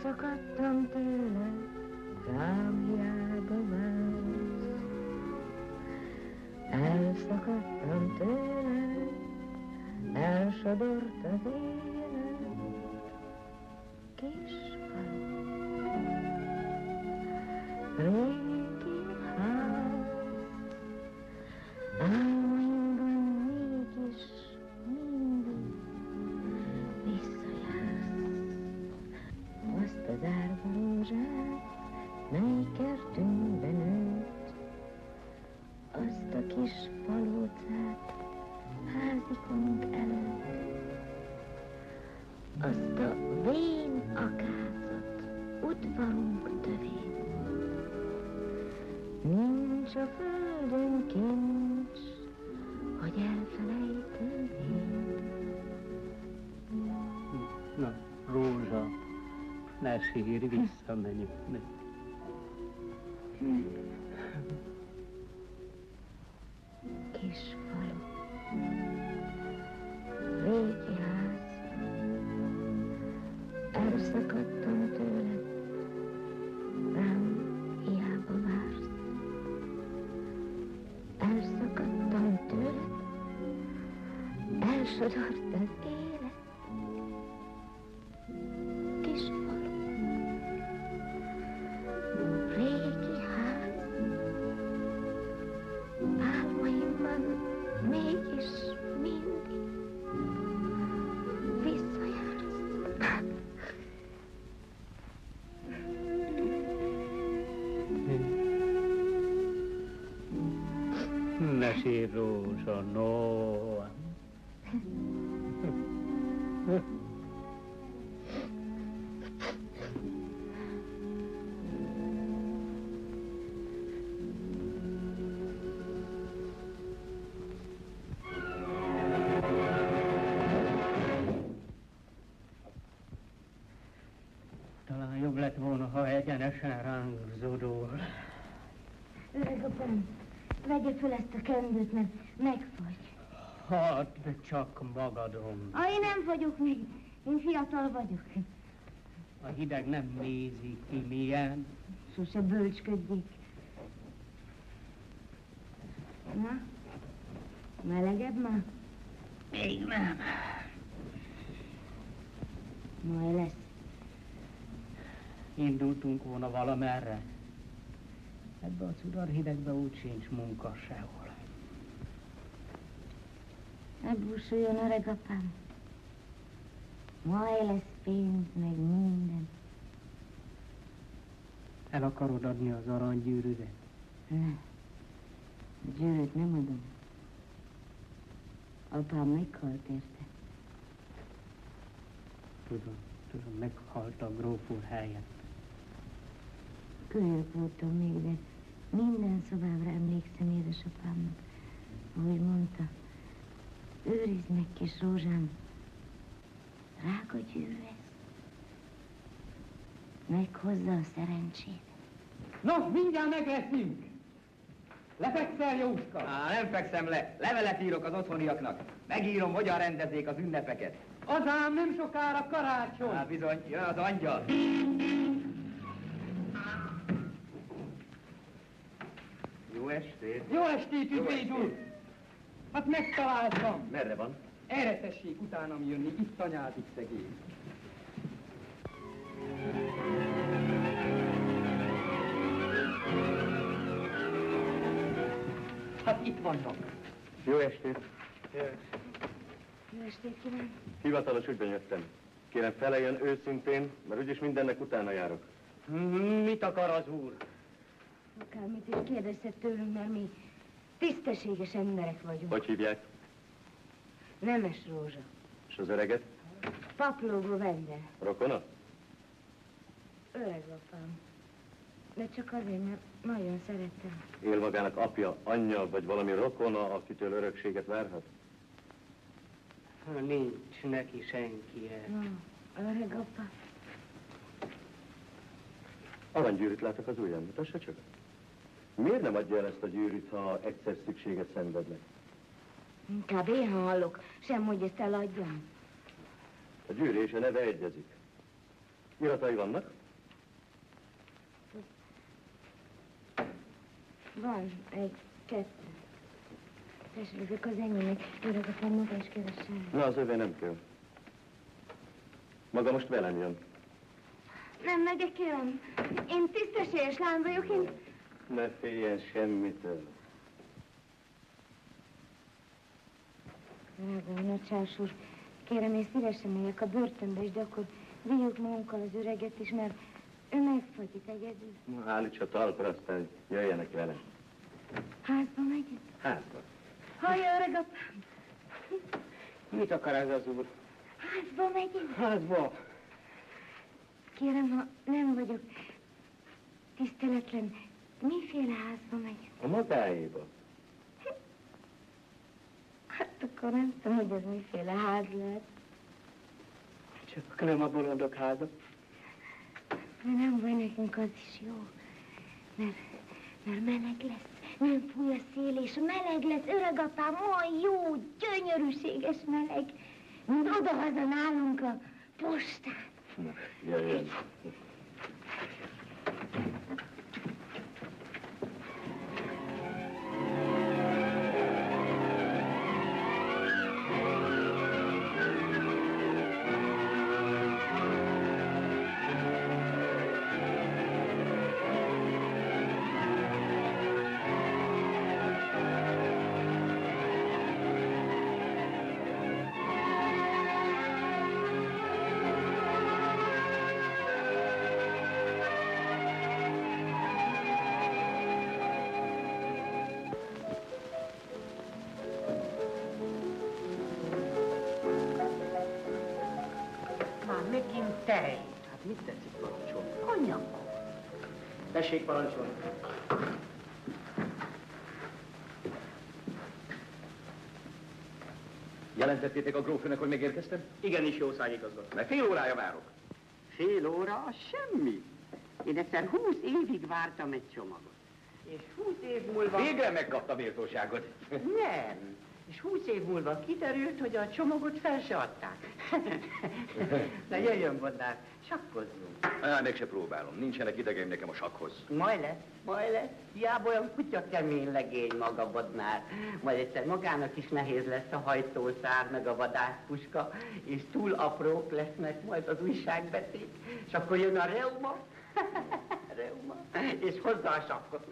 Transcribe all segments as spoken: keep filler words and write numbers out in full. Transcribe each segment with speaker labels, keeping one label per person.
Speaker 1: Elszakadtam tőle, rám hiába vársz. Elszakadtam tőle, elsodort az élet. Kis falu, régi ház, álmaimban mégis mindig visszajársz. Azt az árva rózsát, mely kertünkben nőtt, azt a kis palócát házikunk előtt, azt a vén akácot udvarunk tövén. Nincs a földön kincs, hogy elfelejtenéd.
Speaker 2: Na, Rózsa, ne sírj, visszamegyünk.
Speaker 1: Kis falu, régi ház, elszakadtam tőled, rám hiába vársz. Elszakadtam tőled, elsodort az élet. Kis falu, régi ház, álmaimban mégis mindig visszajársz.
Speaker 2: Ne sírj, Rózsa, no. Talán jobb lett volna, ha egyenesen ránk zudul.
Speaker 1: Öreg apám, vegye föl ezt a kendőt, mert megfagy.
Speaker 2: Hadd csak magadon.
Speaker 1: Ah, én nem vagyok még, én fiatal vagyok.
Speaker 2: A hideg nem nézi ki milyen.
Speaker 1: Sose bölcsködjék. Na, melegebb már?
Speaker 2: Még nem.
Speaker 1: Majd lesz.
Speaker 2: Indultunk volna valamerre. Ebbe a cudar hidegbe úgy sincs munka sehol.
Speaker 1: Ne búsuljon, öreg apám. Majd lesz pénz, meg minden.
Speaker 2: El akarod adni az aranygyűrűdet?
Speaker 1: Nem. A gyűrűt nem adom. Apám meghalt érte.
Speaker 2: Tudom, tudom, meghalt a gróf úr helyett.
Speaker 1: Kölyök voltam még, de minden szobámra emlékszem édesapámnak. Ahogy mondta, őrizd meg, kis Rózsám, drága gyűrű ez. Meghozza a szerencsét.
Speaker 2: No, mindjárt megleszünk! Lefekszel, Jóska?
Speaker 3: Á, nem fekszem le. Levelet írok az otthoniaknak. Megírom, hogyan rendezzék az ünnepeket.
Speaker 2: Az ám nem sokára karácsony.
Speaker 3: Á, bizony, jön az angyal. Jó estét.
Speaker 2: Jó estét, ügyvéd úr! Hát megtaláltam.
Speaker 3: Merre van?
Speaker 2: Erre tessék utánam jönni, itt anyázik szegény. Hát itt vannak.
Speaker 4: Jó estét!
Speaker 1: Jó estét kívánok!
Speaker 4: Hivatalos ügyben jöttem. Kérem, feleljen őszintén, mert úgyis mindennek utána járok.
Speaker 2: Mit akar az úr?
Speaker 1: Akármit is kérdezhet tőlünk, mert mi tisztességes emberek vagyunk.
Speaker 4: Hogy hívják?
Speaker 1: Nemes Rózsa.
Speaker 4: És az öreget?
Speaker 1: Paplógó Vende.
Speaker 4: Rokona?
Speaker 1: Öreg apám. De csak azért, mert nagyon szerettem.
Speaker 4: Él magának apja, anyja, vagy valami rokona, akitől örökséget várhat?
Speaker 2: Nincs neki senkie.
Speaker 1: No, öreg apa.
Speaker 4: Aranygyűrűt látok az ujján, mutassa csak. Miért nem adja el ezt a gyűrűt, ha egyszer szükséget szenvednek?
Speaker 1: Inkább én hallok, sem hogy ezt eladjam.
Speaker 4: A gyűrű és a neve egyezik. Iratai vannak?
Speaker 1: Van egy, kettő. Tessék, ezek az enyémek. Örökötem maga is keresel.
Speaker 4: Na, az övé nem kell. Maga most velem jön.
Speaker 1: Nem megyek, kérem. Én tisztességes lány vagyok, én...
Speaker 4: Ne féljen semmitől.
Speaker 1: Drága nagyságos úr, kérem, én szívesen megyek a börtönbe is, de akkor vigyük magunkkal az öreget is, mert ő megfagyik egyedül.
Speaker 4: Na, állítsa talpra, aztán jöjjenek vele.
Speaker 1: Házba megyek?
Speaker 4: Házba.
Speaker 1: Hallja, öreg apám?
Speaker 2: Mit akar ez az úr?
Speaker 1: Házba megyek?
Speaker 2: Házba.
Speaker 1: Kérem, ha nem vagyok tiszteletlen, miféle házba megyek?
Speaker 4: A magáéba.
Speaker 1: Hát akkor nem tudom, hogy ez miféle ház lehet.
Speaker 2: Csak nem a bolondok háza.
Speaker 1: De nem baj, nekünk az is jó, mert, mert meleg lesz. Nem fúj a szél, és meleg lesz, öreg apám, olyan jó, gyönyörűséges meleg. Mint odahaza nálunk a postán.
Speaker 4: Na, jöjjön.
Speaker 2: Megint tej. Hát mit tetszik parancsolni? Konyak. Tessék parancsolni.
Speaker 3: Jelentettétek a grófőnek, hogy megérkeztem?
Speaker 2: Igenis, jó szájigazgató.
Speaker 3: Mert fél órája várok.
Speaker 5: Fél óra, az semmi. Én egyszer húsz évig vártam egy csomagot. És húsz év múlva...
Speaker 3: Végre megkapta méltóságot.
Speaker 5: Nem. És húsz év múlva kiderült, hogy a csomagot fel se adták. Na jöjjön, Bodnár, sakkozzunk.
Speaker 3: Á, meg se próbálom. Nincsenek idegeim nekem a sakkhoz.
Speaker 5: Majd lesz, majd lesz. Hiába olyan kutya kemény legény maga, Bodnár. Majd egyszer magának is nehéz lesz a hajtószár, meg a vadászpuska, és túl aprók lesznek majd az újságbették, és akkor jön a reuma, reuma, és hozzá a sakkot.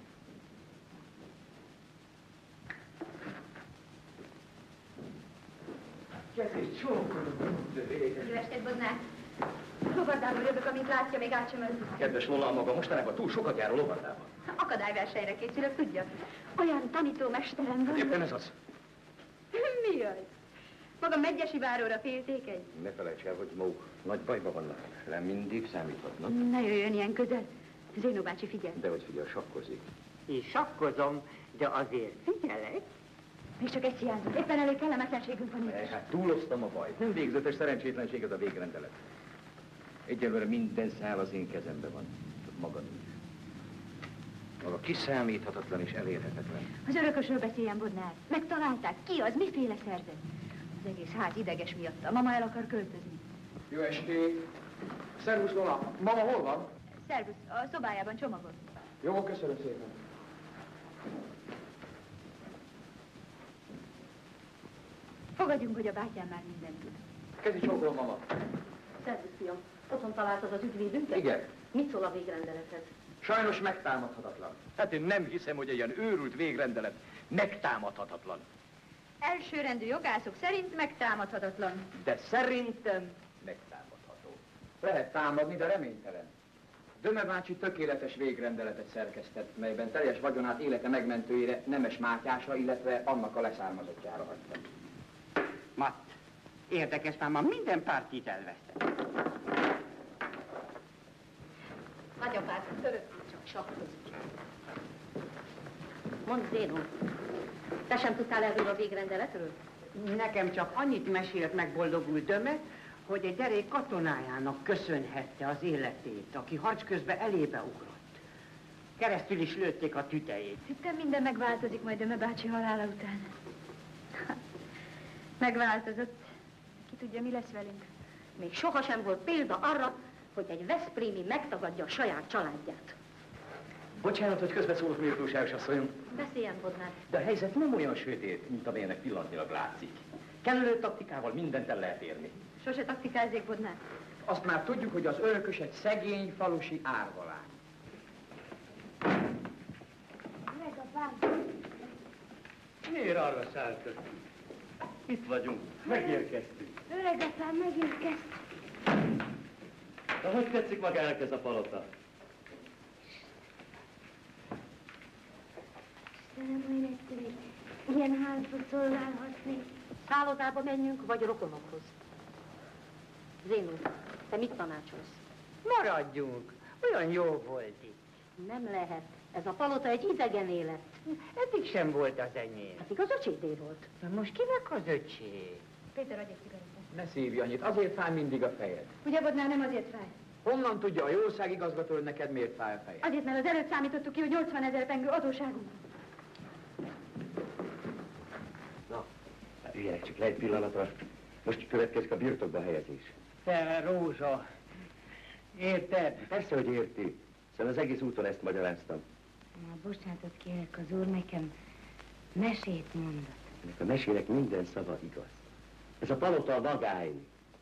Speaker 3: Kezét csókolom, de régen.
Speaker 6: Jó estét, Bodnár! Lovardából jövök, amint látja, még át sem ölt.
Speaker 3: Kedves Lola, maga mostanában túl sokat jár a lovardában.
Speaker 6: Akadályversenyre készülök, tudja? Olyan tanítómesterem van.
Speaker 3: Éppen ez az.
Speaker 6: Mi az? Maga Megyesi váróra féltékeny?
Speaker 3: Ne felejts el, hogy maguk nagy bajban vannak. Nem mindig számíthatnak.
Speaker 6: Ne jöjjön ilyen közel. Zénó bácsi, figyelj.
Speaker 3: De hogy figyel, sakkozik.
Speaker 5: Én sakkozom, de azért figyelek.
Speaker 6: Még csak egy hiányzik. Éppen elég kellemetlenségünk van
Speaker 3: E,
Speaker 6: itt.
Speaker 3: hát túloztam a bajt. Nem végzetes szerencsétlenség ez a végrendelet. Egyelőre minden szál az én kezemben van. Csak maga nincs. Maga kiszámíthatatlan és elérhetetlen.
Speaker 6: Az örökösről beszéljen, Bodnár. Megtalálták. Ki az? Miféle szerzet? Az egész ház ideges miatta. Mama el akar költözni.
Speaker 2: Jó estét. Szervusz, Lola. Mama hol van?
Speaker 6: Szervusz, a szobájában csomagol.
Speaker 2: Jó, köszönöm szépen.
Speaker 6: Fogadjunk, hogy a bátyám már mindent tud.
Speaker 2: Kezi csókolom, mama.
Speaker 7: Szervusz, fiam. Otthon találtad az ügyvédünket?
Speaker 3: Igen.
Speaker 7: Mit szól a végrendelethez?
Speaker 3: Sajnos megtámadhatatlan. Hát én nem hiszem, hogy egy ilyen őrült végrendelet megtámadhatatlan.
Speaker 6: Elsőrendű jogászok szerint megtámadhatatlan.
Speaker 3: De szerintem megtámadható.
Speaker 2: Lehet támadni, de reménytelen. Döme bácsi tökéletes végrendeletet szerkesztett, melyben teljes vagyonát élete megmentőjére Nemes Mátyásra, illetve annak a leszármazottjára hagyta.
Speaker 5: Matt, érdekes, már ma minden pártit elvesztett.
Speaker 7: Nagyapád, örökké csak sakkozik. Mondd, Zénó, te sem tudtál erről a végrendeletről?
Speaker 5: Nekem csak annyit mesélt meg boldogult Döme, hogy egy derék katonájának köszönhette az életét, aki harc közben elébe ugrott. Keresztül is lőtték a tüdejét.
Speaker 6: Hittem, minden megváltozik majd Döme bácsi halála után. Megváltozott. Ki tudja, mi lesz velünk.
Speaker 7: Még sohasem volt példa arra, hogy egy veszprémi megtagadja a saját családját.
Speaker 3: Bocsánat, hogy közbeszólok, méltóságos asszonyom.
Speaker 7: Beszéljen, Bodnár.
Speaker 3: De a helyzet nem olyan sötét, mint amilyenek pillanatnyilag látszik. Kellő taktikával mindent el lehet érni.
Speaker 6: Sose taktikázzék, Bodnár.
Speaker 2: Azt már tudjuk, hogy az örökös egy szegény falusi árvalány.
Speaker 1: Öregapám,
Speaker 4: Miért arra szálltad? Itt vagyunk, megérkeztünk.
Speaker 1: öregapám, megérkeztünk.
Speaker 4: De hogy tetszik magának ez a palota?
Speaker 1: Istenem, hogy egyszer egy ilyen házba szolgálhatnék.
Speaker 7: Szállodába menjünk, vagy rokonokhoz? Zénó, te mit tanácsolsz?
Speaker 5: Maradjunk, olyan jó volt itt.
Speaker 7: Nem lehet. Ez a palota egy idegen élet.
Speaker 5: Eddig sem volt az enyém.
Speaker 7: Eddig az öcsédé volt.
Speaker 5: De most kinek az öcsé?
Speaker 6: Péter, adj egy cigarettát.
Speaker 2: Ne szívj annyit, azért fáj mindig a fejed.
Speaker 6: Ugye, Bodnár, nem azért fáj?
Speaker 2: Honnan tudja a jószágigazgató, hogy neked miért fáj a fejed?
Speaker 6: Azért, mert az előtt számítottuk ki, hogy nyolcvan ezer pengő adóságunk.
Speaker 4: Na, üljenek csak le egy pillanatra. Most következik a birtokba helyezés.
Speaker 5: Te, Rózsa, érted?
Speaker 4: Persze, hogy érti. Szóval az egész úton ezt magyaráztam.
Speaker 1: Na, bocsánatot kérek, az úr nekem mesét mondott.
Speaker 4: Ennek a mesének minden szava igaz. Ez a palota a vagány.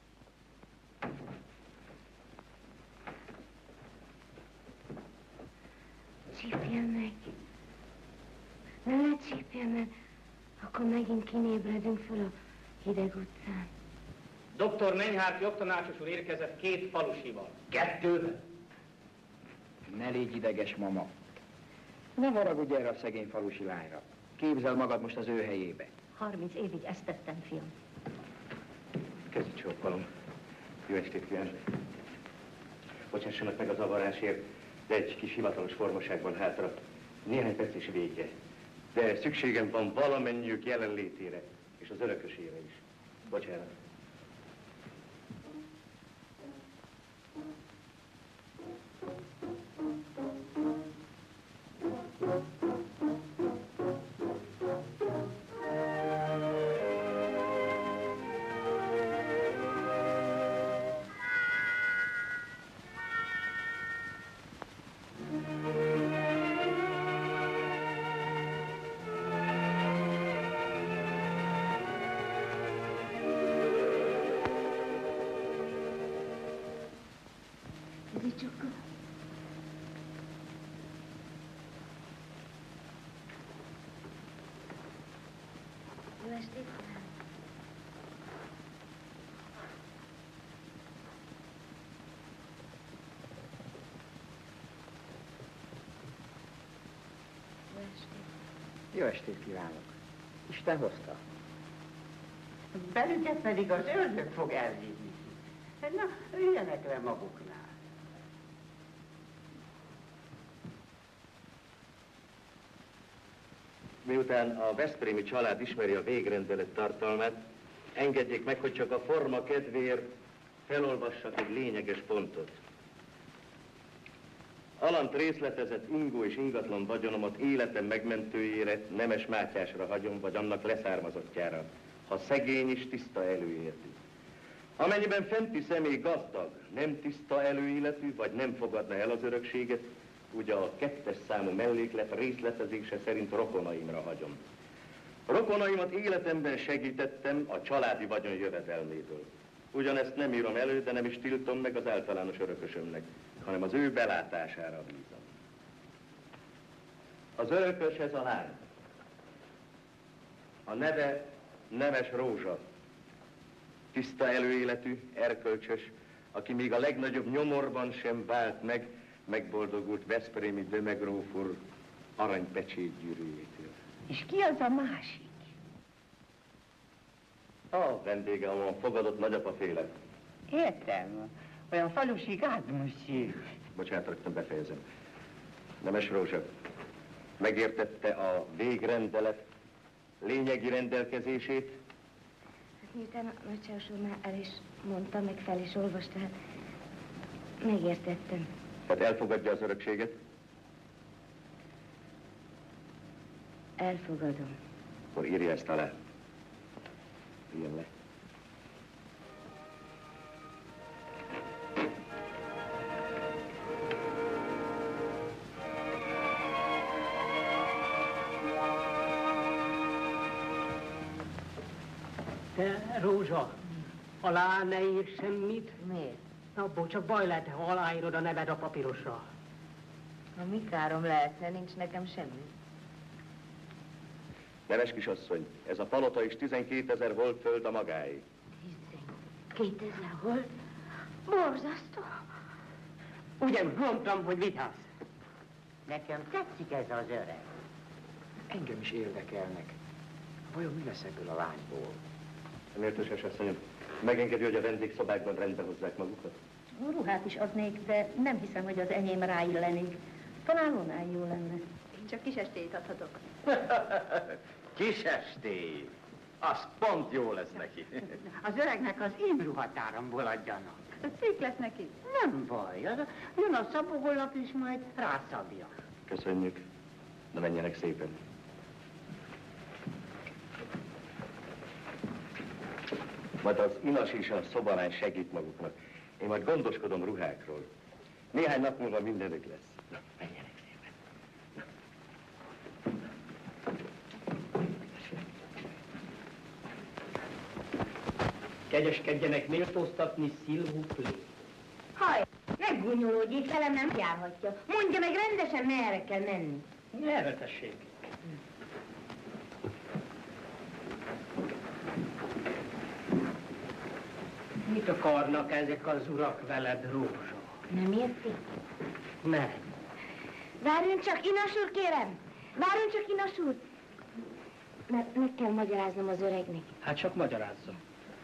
Speaker 1: Csípjen meg. Ne ne csípjen, mert akkor megint kinébredünk föl a hideg utcán.
Speaker 8: doktor Menyhárt jogtanácsos úr érkezett két falusival.
Speaker 2: Kettővel? Ne légy ideges, mama. Ne haragudj erre a szegény falusi lányra. Képzel magad most az ő helyébe.
Speaker 7: Harminc évig ezt tettem, fiam.
Speaker 4: Kezdj csókolom. Jó estét kívánok. Bocsássanak meg a zavarásért, de egy kis hivatalos formaságban hátra. Néhány perc is vége. De szükségem van valamennyiük jelenlétére, és az örökösére is. Bocsánat.
Speaker 1: Csukka. Jó estét kívánok. Jó estét.
Speaker 2: Jó estét kívánok. Isten hozta.
Speaker 5: Belüket pedig az ördög fog elvinni. Na, üljenek le maguknál.
Speaker 4: Miután a veszprémi család ismeri a végrendelet tartalmát, engedjék meg, hogy csak a forma kedvéért felolvassak egy lényeges pontot. Alant részletezett ingó és ingatlan vagyonomat életem megmentőjére, Nemes Mátyásra hagyom, vagy annak leszármazottjára, ha szegény és tiszta előéletű. Amennyiben fenti személy gazdag, nem tiszta előéletű, vagy nem fogadna el az örökséget, ugye a kettes számú melléklet részletezése szerint rokonaimra hagyom. Rokonaimat életemben segítettem a családi vagyon jövedelméből. Ugyanezt nem írom elő, de nem is tiltom meg az általános örökösömnek, hanem az ő belátására bízom. Az örökös ez a lány. A neve Nemes Rózsa. Tiszta előéletű, erkölcsös, aki még a legnagyobb nyomorban sem vált meg, megboldogult veszprémi dömegróf úr aranypecsét gyűrűjétől.
Speaker 5: És ki az a másik?
Speaker 4: A vendége, ahol fogadott nagyapaféle.
Speaker 5: Értem. Olyan falusi gádmuszi.
Speaker 4: Bocsánat, rögtön befejezem. Nemes Rózsa, megértette a végrendelet lényegi rendelkezését?
Speaker 1: Hát miután a Nagyságos úr már el is mondta, meg fel is olvasta, hát megértettem.
Speaker 4: Tehát elfogadja az örökséget?
Speaker 1: Elfogadom.
Speaker 4: Akkor írja ezt alá. Írjon le.
Speaker 5: Te, Rózsa, alá ne ír semmit.
Speaker 1: Miért?
Speaker 5: Abból csak baj lehet, ha aláírod a neved a papírosra.
Speaker 1: Ha mi károm lehetne, nincs nekem semmi.
Speaker 4: Neves kisasszony, ez a palota is tizenkétezer volt föld a magáé.
Speaker 1: Tizenkétezer volt? Borzasztó.
Speaker 5: Ugye mondtam, hogy vitász.
Speaker 9: Nekem tetszik ez az öreg.
Speaker 2: Engem is érdekelnek. Vajon mi lesz ebből a lányból?
Speaker 4: Mértéses asszonyom, megengedi, hogy a vendégszobákban rendbe hozzák magukat?
Speaker 7: Ruhát is adnék, de nem hiszem, hogy az enyém ráillenik. Talán onnan jó lenne.
Speaker 6: Én csak kis estélyt adhatok.
Speaker 3: Kis estély. Az pont jó lesz neki.
Speaker 9: Az öregnek az én ruhatáramból adjanak.
Speaker 6: Szép lesz neki.
Speaker 9: Nem baj, az, jön a szabó holnap is majd rászabja.
Speaker 4: Köszönjük, de menjenek szépen. Majd az inas és a szobalány segít maguknak. Én majd gondoskodom ruhákról. Néhány nap múlva mindenük lesz. Na, menjenek szépen.
Speaker 5: Kegyeskedjenek méltóztatni, Szilvuplé.
Speaker 1: Haj, ne gúnyolódjék, velem nem járhatja. Mondja meg rendesen, merre kell menni.
Speaker 5: Merre tessék? Mit akarnak ezek az urak veled, Rózsa?
Speaker 1: Nem érti?
Speaker 5: Nem.
Speaker 1: Várjon csak, Inas úr, kérem! Várjon csak, Inas úr! Mert meg kell magyaráznom az öregnek.
Speaker 5: Hát csak magyarázzam.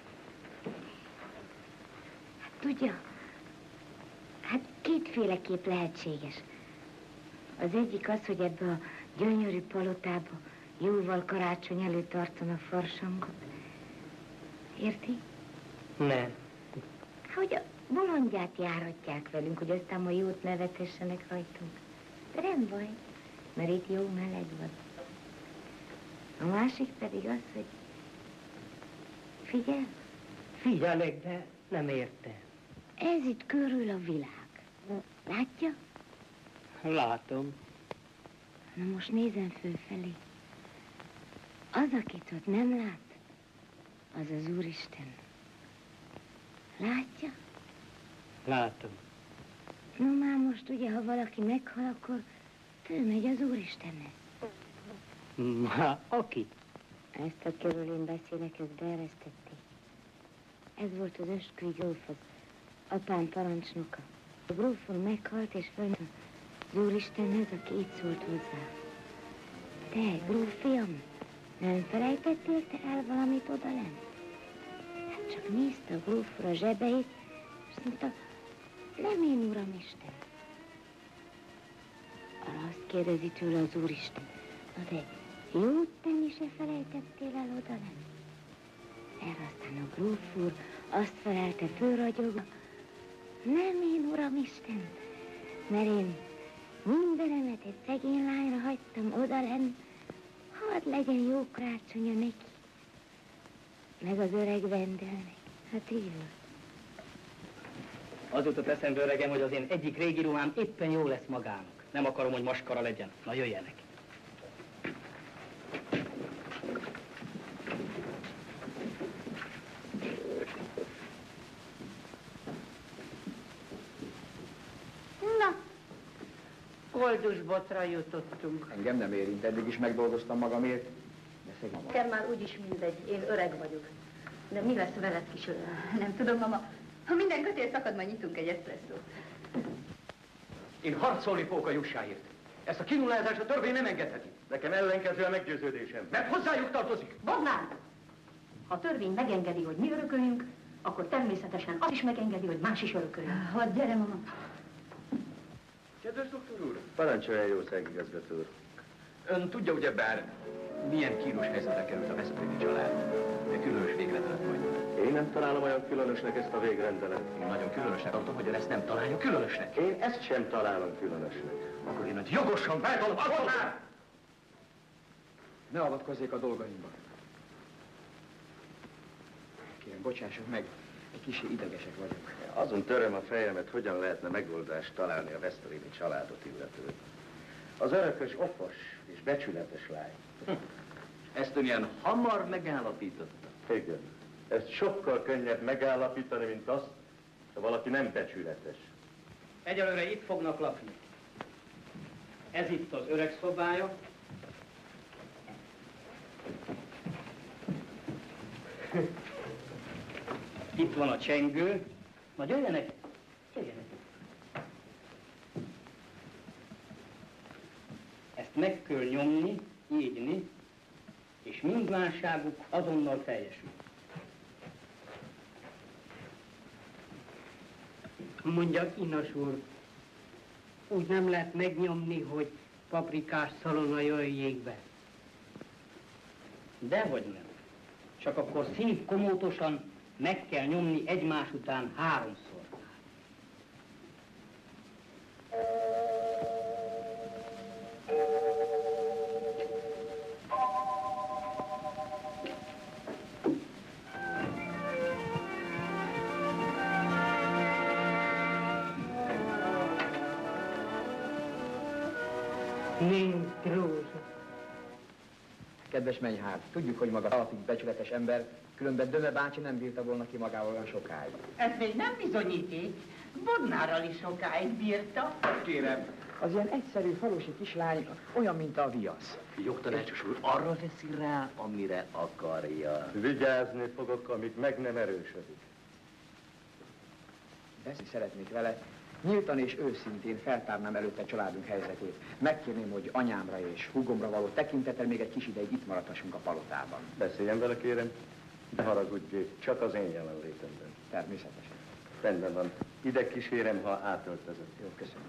Speaker 1: Hát tudja, hát kétféleképp lehetséges. Az egyik az, hogy ebbe a gyönyörű palotába jóval karácsony előtt tartana farsangot. Érti?
Speaker 5: Nem.
Speaker 1: Hogy a bolondját járatják velünk, hogy aztán ma jót nevetessenek rajtunk. De nem baj, mert itt jó meleg van. A másik pedig az, hogy figyel,
Speaker 5: Figyelek, de nem értem.
Speaker 1: ez itt körül a világ. Látja?
Speaker 5: Látom.
Speaker 1: Na most nézem fölfelé. Az, akit ott nem lát, az az Úristen. Látja?
Speaker 5: Látom.
Speaker 1: No már most ugye, ha valaki meghal, akkor fölmegy az Úristenhez.
Speaker 5: Ma, aki?
Speaker 1: Ezt, akiről én beszélek, ezt beeresztették. Ez volt az ösküi gróf, az apám parancsnoka. A grófon meghalt, és fölment az Úristenhez, aki így szólt hozzá. Te, grófiam, nem felejtettél te el valamit odalent? Hát csak nézte a grófra a zsebeit, és mondta, nem én, Uramisten. Arra azt kérdezi tőle az Úristen, na de jót tenni se felejtettél el odalent? Erre aztán a gróf úr azt felelte fölragyogva, nem én, Uramisten, mert én mindenemet egy szegény lányra hagytam odalent, hadd legyen jó karácsonya neki, meg az öreg vendelnek. Hát így volt.
Speaker 8: Az jutott eszembe, öregem, hogy az én egyik régi ruhám éppen jó lesz magának. Nem akarom, hogy maskara legyen. Na, jöjjenek.
Speaker 9: Na, koldusbotra jutottunk.
Speaker 2: Engem nem érint, eddig is megdolgoztam magamért. De szegény.
Speaker 7: Nekem már úgyis mindegy, én öreg vagyok. De mi lesz veled, kis öreg?
Speaker 6: Nem tudom, mama. Ha minden kötél szakad, majd nyitunk egy eszpresszót.
Speaker 3: Én harcolni fogok a Jussáért. Ezt a kinullázást a törvény nem engedheti.
Speaker 4: Nekem ellenkező a meggyőződésem.
Speaker 3: Mert hozzájuk tartozik.
Speaker 7: Bognár! Ha a törvény megengedi, hogy mi örököljünk, akkor természetesen az is megengedi, hogy más is örököljön.
Speaker 6: Hadd gyere, mama.
Speaker 3: Kedves doktor úr,
Speaker 4: Parancsolja, jó szegigazgató úr.
Speaker 3: ön tudja ugyebár, milyen kínos helyzetbe került a Veszprémi család? De különös végrendelet majd.
Speaker 4: Én nem találom olyan különösnek ezt a végrendelet.
Speaker 3: Én nagyon különösnek tartom, hogy ön ezt nem találja különösnek.
Speaker 4: Én ezt sem találom különösnek.
Speaker 3: Akkor én önt jogosan feltalom, akkor már!
Speaker 2: Ne avatkozzék a dolgaimba. Kérem, bocsássak meg, egy kicsi idegesek vagyok.
Speaker 4: Azon töröm a fejemet, hogyan lehetne megoldást találni a Veszprémi családot illetően. Az örökös okos és becsületes lány.
Speaker 3: Ezt ön ilyen hamar megállapította.
Speaker 4: Igen. Ezt sokkal könnyebb megállapítani, mint azt, ha valaki nem becsületes.
Speaker 8: Egyelőre itt fognak lakni. Ez itt az öreg szobája. Itt van a csengő. Na jöjjenek, jöjjenek. Ezt meg kell nyomni, égni, és mind válságuk azonnal teljesül.
Speaker 9: Mondja, Inas úr, úgy nem lehet megnyomni, hogy paprikás szalona jöjjék be.
Speaker 8: Dehogy nem. Csak akkor szívkomótosan meg kell nyomni egymás után háromszor.
Speaker 9: Nincs rózsa.
Speaker 2: Kedves Menyhár, tudjuk, hogy maga alapig becsületes ember, különben Döme bácsi nem bírta volna ki magával olyan sokáig.
Speaker 5: Ez még nem bizonyíték. Bodnárral is sokáig bírta.
Speaker 2: Kérem, az ilyen egyszerű falusi kislány olyan, mint a viasz.
Speaker 4: Jogtanácsos úr, arra veszi rá, amire akarja. Vigyázni fogok, amíg meg nem erősödik.
Speaker 2: Beszélni szeretnék vele, nyíltan és őszintén feltárnám előtte családunk helyzetét. Megkérném, hogy anyámra és húgomra való tekintettel még egy kis ideig itt maradhassunk a palotában.
Speaker 4: Beszéljen vele, kérem, de haragudj, csak az én jelenlétemben.
Speaker 2: Természetesen.
Speaker 4: Rendben van. Ide kísérem, ha átöltözött.
Speaker 2: Jó, köszönöm.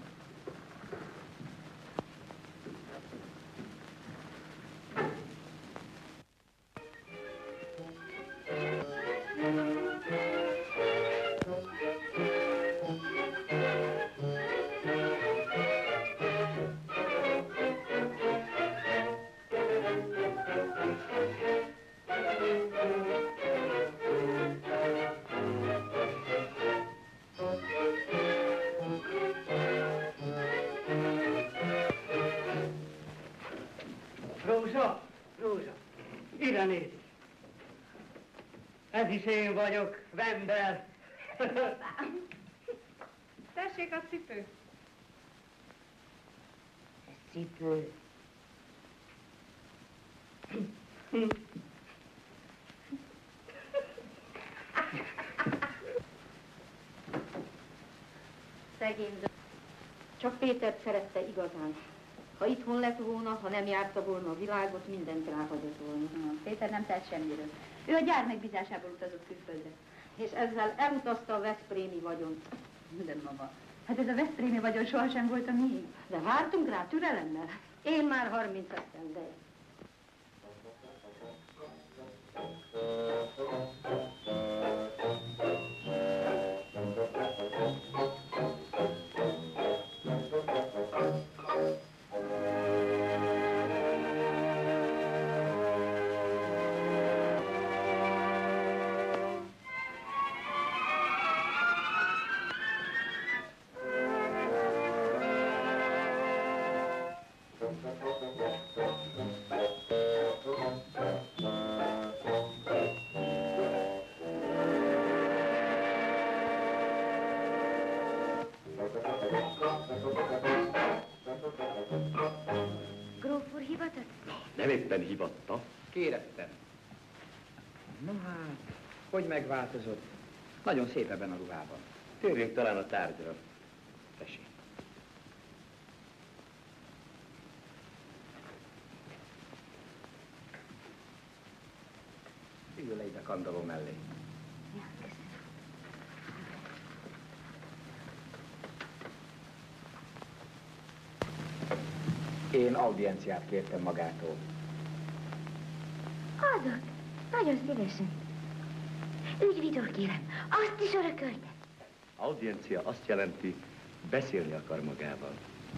Speaker 9: Rózsa, Rózsa, ide nézz. Ez is én vagyok, Vember.
Speaker 6: Tessék a cipő.
Speaker 1: Cipő.
Speaker 7: Szegény Dö- Csak Pétert szerette igazán. Ha itthon lett volna, ha nem járta volna a világot, mindent ráhagyott volna.
Speaker 6: Péter nem tett semmiről. Ő a gyár megbízásából utazott külföldre.
Speaker 7: És ezzel elutazta a veszprémi vagyont.
Speaker 6: De maga. Hát ez a veszprémi vagyon sohasem volt a miénk.
Speaker 7: De vártunk rá türelemmel. Én már harminc esztendeje.
Speaker 1: Gróf úr hivatott?
Speaker 4: Nem éppen hivatta.
Speaker 2: Kérettem. No hát, hogy megváltozott? Nagyon szép ebben a ruhában.
Speaker 4: Térjünk talán a tárgyra.
Speaker 2: Tessék. Üljön le ide a kandalló mellé.
Speaker 1: Ja, köszönöm.
Speaker 2: Én audienciát kértem magától.
Speaker 1: Adok. Nagyon szívesen. Ügyvidor kérem. Azt is örökölte.
Speaker 4: Audiencia azt jelenti, beszélni akar magával.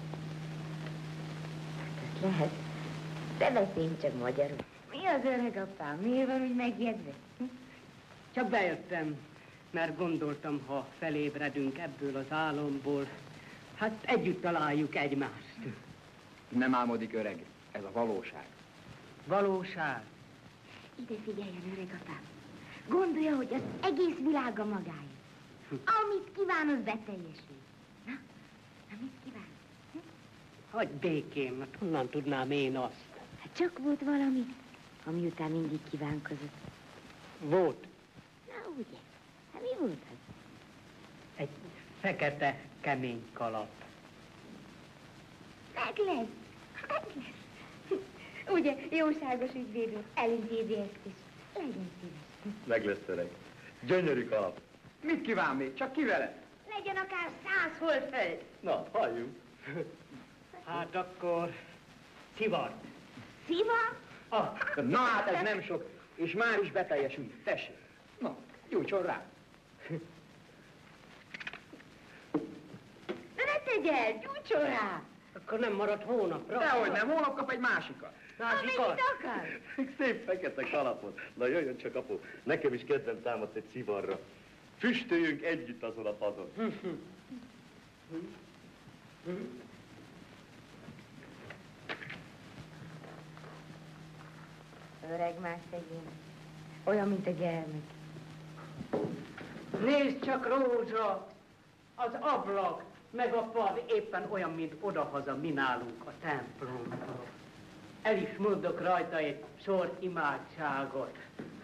Speaker 1: Ezt lehet. De beszélj csak magyarul. Mi az öreg apám? Miért van úgy megijedve? Hm?
Speaker 9: Csak bejöttem, mert gondoltam, ha felébredünk ebből az álomból, hát együtt találjuk egymást.
Speaker 2: Nem álmodik, öreg. Ez a valóság.
Speaker 9: Valóság.
Speaker 1: Ide figyeljen, öreg apám. Gondolja, hogy az egész világ a magáé. Amit kíván, az beteljesül. Na, na mit kíván? Hm?
Speaker 9: Hagy békén, hát honnan tudnám én azt?
Speaker 1: Hát csak volt valami, ami után mindig kívánkozott.
Speaker 9: Volt
Speaker 1: Na ugye, hát mi volt az?
Speaker 9: egy fekete, kemény kalap.
Speaker 1: Meg lesz, meg lesz. Ugye, jóságos ügyvéd úr, elintézi ezt is. Legyen szíves.
Speaker 4: Meg lesz, öreg. Gyönyörű kalap.
Speaker 2: Mit kíván még? Csak ki vele?
Speaker 1: Legyen akár száz holdföld.
Speaker 4: Na, halljunk.
Speaker 9: Hát akkor szivar.
Speaker 1: Szíva?
Speaker 9: Ah,
Speaker 2: Na hát ez nem sok, és már is beteljesült. Tessék. Na, gyújtson rá.
Speaker 1: Na ne tegy el, gyújtson rá.
Speaker 9: akkor nem marad hónapra.
Speaker 2: Dehogy nem, holnap kap egy másikat.
Speaker 9: Másikat?
Speaker 1: Amennyit akar.
Speaker 4: Szép fekete kalapot. Na jöjjön csak, apu. Nekem is kedvem támadt egy szivarra. Füstöljünk együtt azon a padon.
Speaker 1: Öreg már szegény. Olyan, mint a gyermek.
Speaker 9: Nézd csak, Rózsa, az ablak, meg a pad éppen olyan, mint odahaza mi nálunk a templomban. El is mondok rajta egy sor imádságot.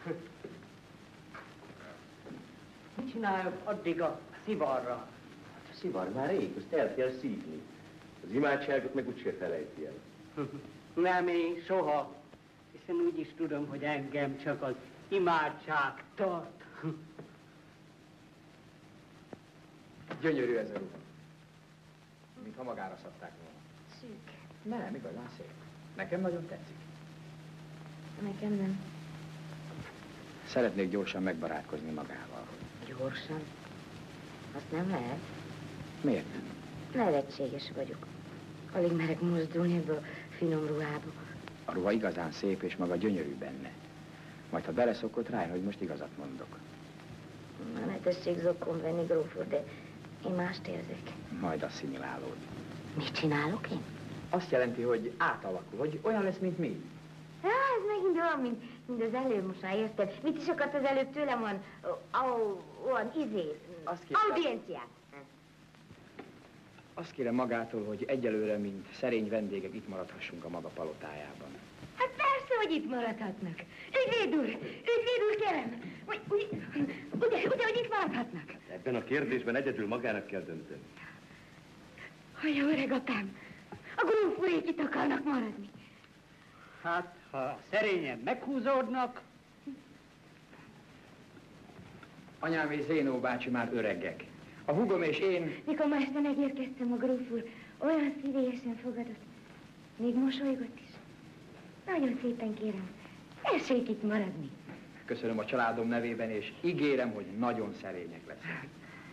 Speaker 9: Mit csináljak addig a szivarra?
Speaker 4: A szivar már rég, azt el kell szívni. Az imádságot meg úgyse felejti el.
Speaker 9: Nem én soha, hiszen úgy is tudom, hogy engem csak az imádság tart.
Speaker 2: Gyönyörű ez a ruha. Mintha magára szabták volna.
Speaker 1: Szűk.
Speaker 2: Nem, igazán szép. Nekem nagyon tetszik.
Speaker 1: Nekem nem.
Speaker 2: Szeretnék gyorsan megbarátkozni magával.
Speaker 1: Gyorsan? Azt nem lehet.
Speaker 2: Miért nem?
Speaker 1: Nevetséges vagyok. Alig merek mozdulni ebből a finom ruhába.
Speaker 2: A ruha igazán szép, és maga gyönyörű benne. Majd ha beleszokott, rájön, hogy most igazat mondok.
Speaker 1: Na, ne tessék zokon venni, gróf úr, de én mást érzek.
Speaker 2: Majd asszimilálódik.
Speaker 1: Mit csinálok én?
Speaker 2: Azt jelenti, hogy átalakul, hogy olyan lesz, mint mi.
Speaker 1: Á, ez megint olyan, mint, mint az előbb, most már érted. Mit is akart az előbb tőlem olyan, olyan izé,
Speaker 2: Azt kérem,
Speaker 1: audienciát?
Speaker 2: azt kérem magától, hogy egyelőre, mint szerény vendégek itt maradhassunk a maga palotájában.
Speaker 1: Hát persze, hogy itt maradhatnak. Ügyvéd úr, ügyvéd úr, kérem. Úgy, úgy, ugye, ugye, hogy itt maradhatnak.
Speaker 4: Ebben a kérdésben egyedül magának kell dönteni.
Speaker 1: Hallja, öreg apám, a gróf úrék itt akarnak maradni.
Speaker 9: Hát, ha szerényen meghúzódnak,
Speaker 2: Anyám és Zénó bácsi már öregek. A húgom és én...
Speaker 1: Mikor ma este megérkeztem, a gróf úr olyan szívélyesen fogadott. Még mosolygott is. Nagyon szépen kérem, tessék itt maradni.
Speaker 2: Köszönöm a családom nevében, és ígérem, hogy nagyon szerények lesznek.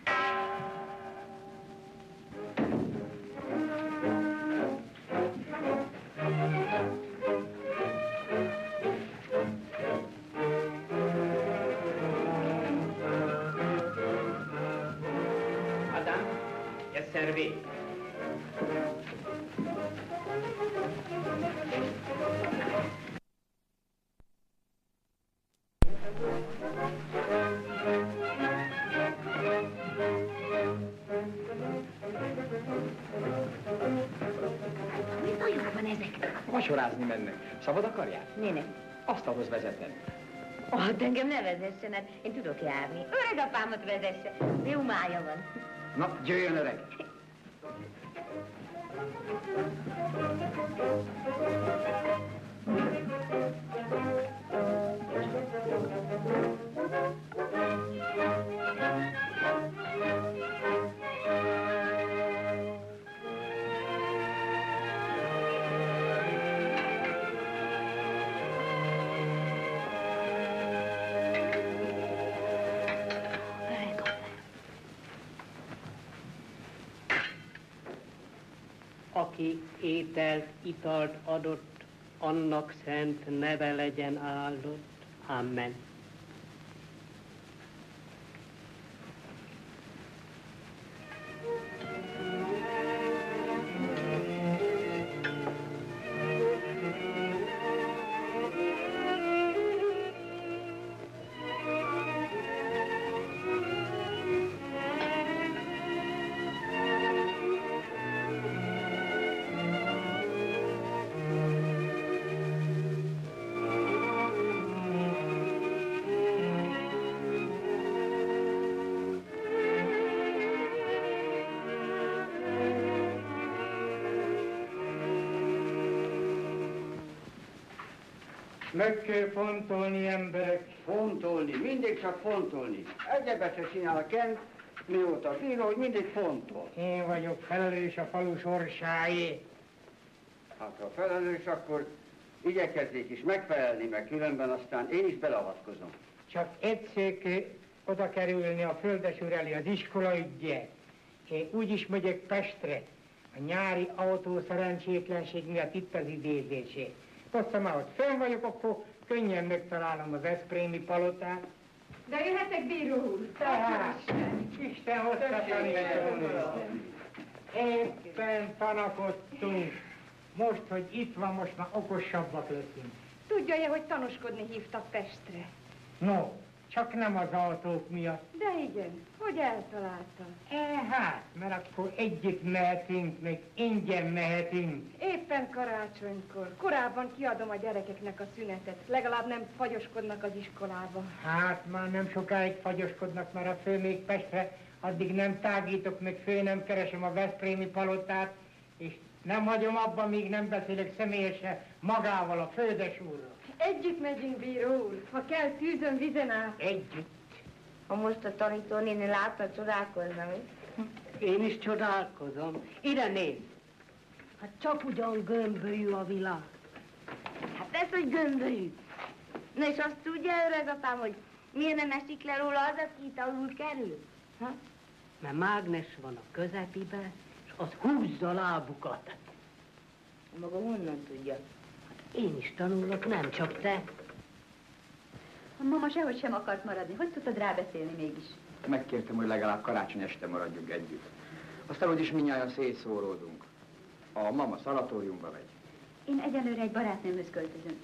Speaker 9: Madame, es servi.
Speaker 1: Mi bajuk van ezek?
Speaker 2: Vacsorázni mennek. Szabad akarják?
Speaker 1: Nének.
Speaker 2: Asztalhoz vezetem.
Speaker 1: Oh, hát engem ne vezessen, hát én tudok járni. Öreg apámat vezesse, reumája van.
Speaker 2: Na, jöjjön öreg!
Speaker 1: Öreg apám.
Speaker 9: Aki ételt, italt adott, annak szent neve legyen áldott. Amen. Meg kell fontolni, emberek.
Speaker 10: Fontolni, mindig csak fontolni. Egyebet se csinál a Kent, mióta bíró, hogy mindig fontol.
Speaker 9: Én vagyok felelős a falu sorsáé.
Speaker 10: Hát ha felelős, akkor igyekezzék is megfelelni, meg különben aztán én is beleavatkozom.
Speaker 9: Csak egyszer kell oda kerülni a földesúr elé az iskola ügyje. Én úgy is megyek Pestre, a nyári autó szerencsétlenség miatt itt az idézésé. Aztán már ott fenn vagyok, akkor könnyen megtalálom az eszprémi palotát.
Speaker 6: De jöhetek, bíró úr.
Speaker 9: Tehát, Isten hozzá tanítani. Éppen tanakodtunk. Most, hogy itt van, most már okosabbak leszünk.
Speaker 6: Tudja-e, hogy tanúskodni hívtak Pestre?
Speaker 9: No, csak nem az autók miatt.
Speaker 6: De igen, hogy eltalálta?
Speaker 9: E, hát, mert akkor együtt mehetünk, meg ingyen mehetünk.
Speaker 6: Éppen karácsonykor. Korábban kiadom a gyerekeknek a szünetet. Legalább nem fagyoskodnak az iskolába.
Speaker 9: Hát már nem sokáig fagyoskodnak, mert a fő még Pestre, addig nem tágítok, meg fő nem keresem a veszprémi palotát, és nem hagyom abban, míg nem beszélek személyesen magával, a földesúrral.
Speaker 6: Együtt megyünk, bíró úr. Ha kell, tűzön, vizen át.
Speaker 9: Együtt.
Speaker 1: Ha most a tanítónéni látna, csodálkozna, mi?
Speaker 9: Én is csodálkozom. Ide néz.
Speaker 1: Hát csak ugyan gömbölyű a világ. Hát ez, hogy gömbölyű. Na és azt tudja, öreg apám, hogy miért nem esik le róla az, aki itt alul kerül? Ha?
Speaker 9: Mert mágnes van a közepibe, és az húzza a lábukat.
Speaker 1: Maga honnan tudja?
Speaker 9: Én is tanulok, nem csak te.
Speaker 6: A mama sehogy sem akart maradni. Hogy tudtad rábeszélni mégis?
Speaker 2: Megkértem, hogy legalább karácsony este maradjunk együtt. Aztán úgyis mindnyájan szétszóródunk. A mama szanatóriumba megy.
Speaker 6: Én egyelőre egy barátnőmhöz költözöm.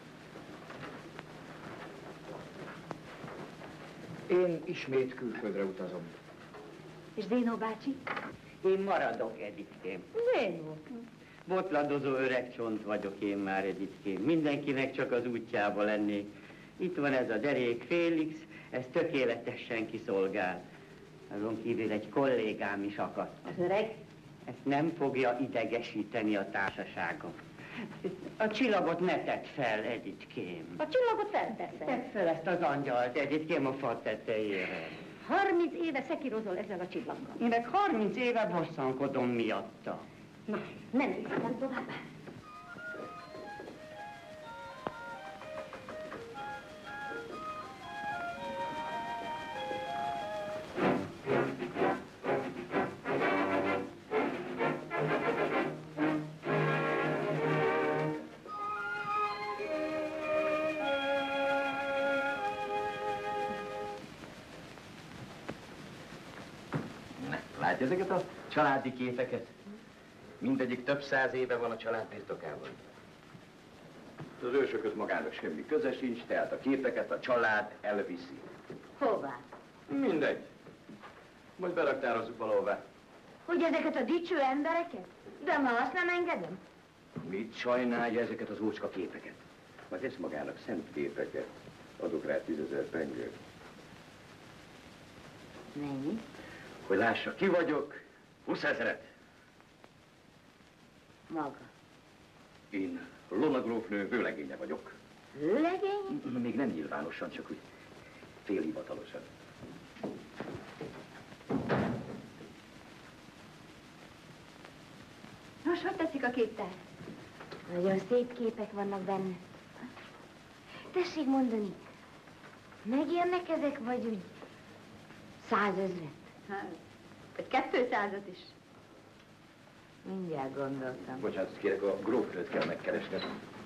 Speaker 2: Én ismét külföldre utazom.
Speaker 6: És Zénó bácsi?
Speaker 5: Én maradok, Editkém.
Speaker 6: Zénó.
Speaker 5: Botladozó öreg csont vagyok én már, Editkém. Mindenkinek csak az útjába lennék. Itt van ez a derék Félix, ez tökéletesen kiszolgál. Azon kívül egy kollégám is akadt.
Speaker 1: Az öreg?
Speaker 5: Ezt nem fogja idegesíteni a társaságom. A csillagot ne tedd fel, Editkém.
Speaker 1: A csillagot felteszem.
Speaker 5: Tedd fel ezt az angyalt, Editkém, a fa tetejére.
Speaker 1: Harminc éve szekírozol ezzel a csillaggal.
Speaker 5: Én meg harminc éve bosszankodom miatta.
Speaker 1: Na, nem hiszem tovább.
Speaker 3: Látja ezeket a családi képeket? Mindegyik több száz éve van a család birtokában. Az ősököt magának semmi köze sincs, tehát a képeket a család elviszi.
Speaker 1: Hová?
Speaker 3: Mindegy. Majd beraktározzuk valahová.
Speaker 1: Hogy ezeket a dicső embereket? De ma azt nem engedem.
Speaker 3: Mit sajnálja ezeket az ócska képeket? Majd ez magának szent képeket. Adok rá tízezer pengőt.
Speaker 1: Mennyi?
Speaker 3: Hogy lássa, ki vagyok, huszezret.
Speaker 1: Maga.
Speaker 3: Én Lona grófnő vőlegénye vagyok.
Speaker 1: Vőlegény?
Speaker 3: Még nem nyilvánosan, csak úgy félhivatalosan.
Speaker 6: Nos, hogy tetszik a képtár?
Speaker 1: Nagyon szép képek vannak benne. Tessék mondani, megérnek ezek, vagy úgy százezret?
Speaker 6: Hát, vagy kettőszázat is.
Speaker 1: Mindjárt gondoltam.
Speaker 3: Bocsánat, kérek, a grófnőt kell megkeresni.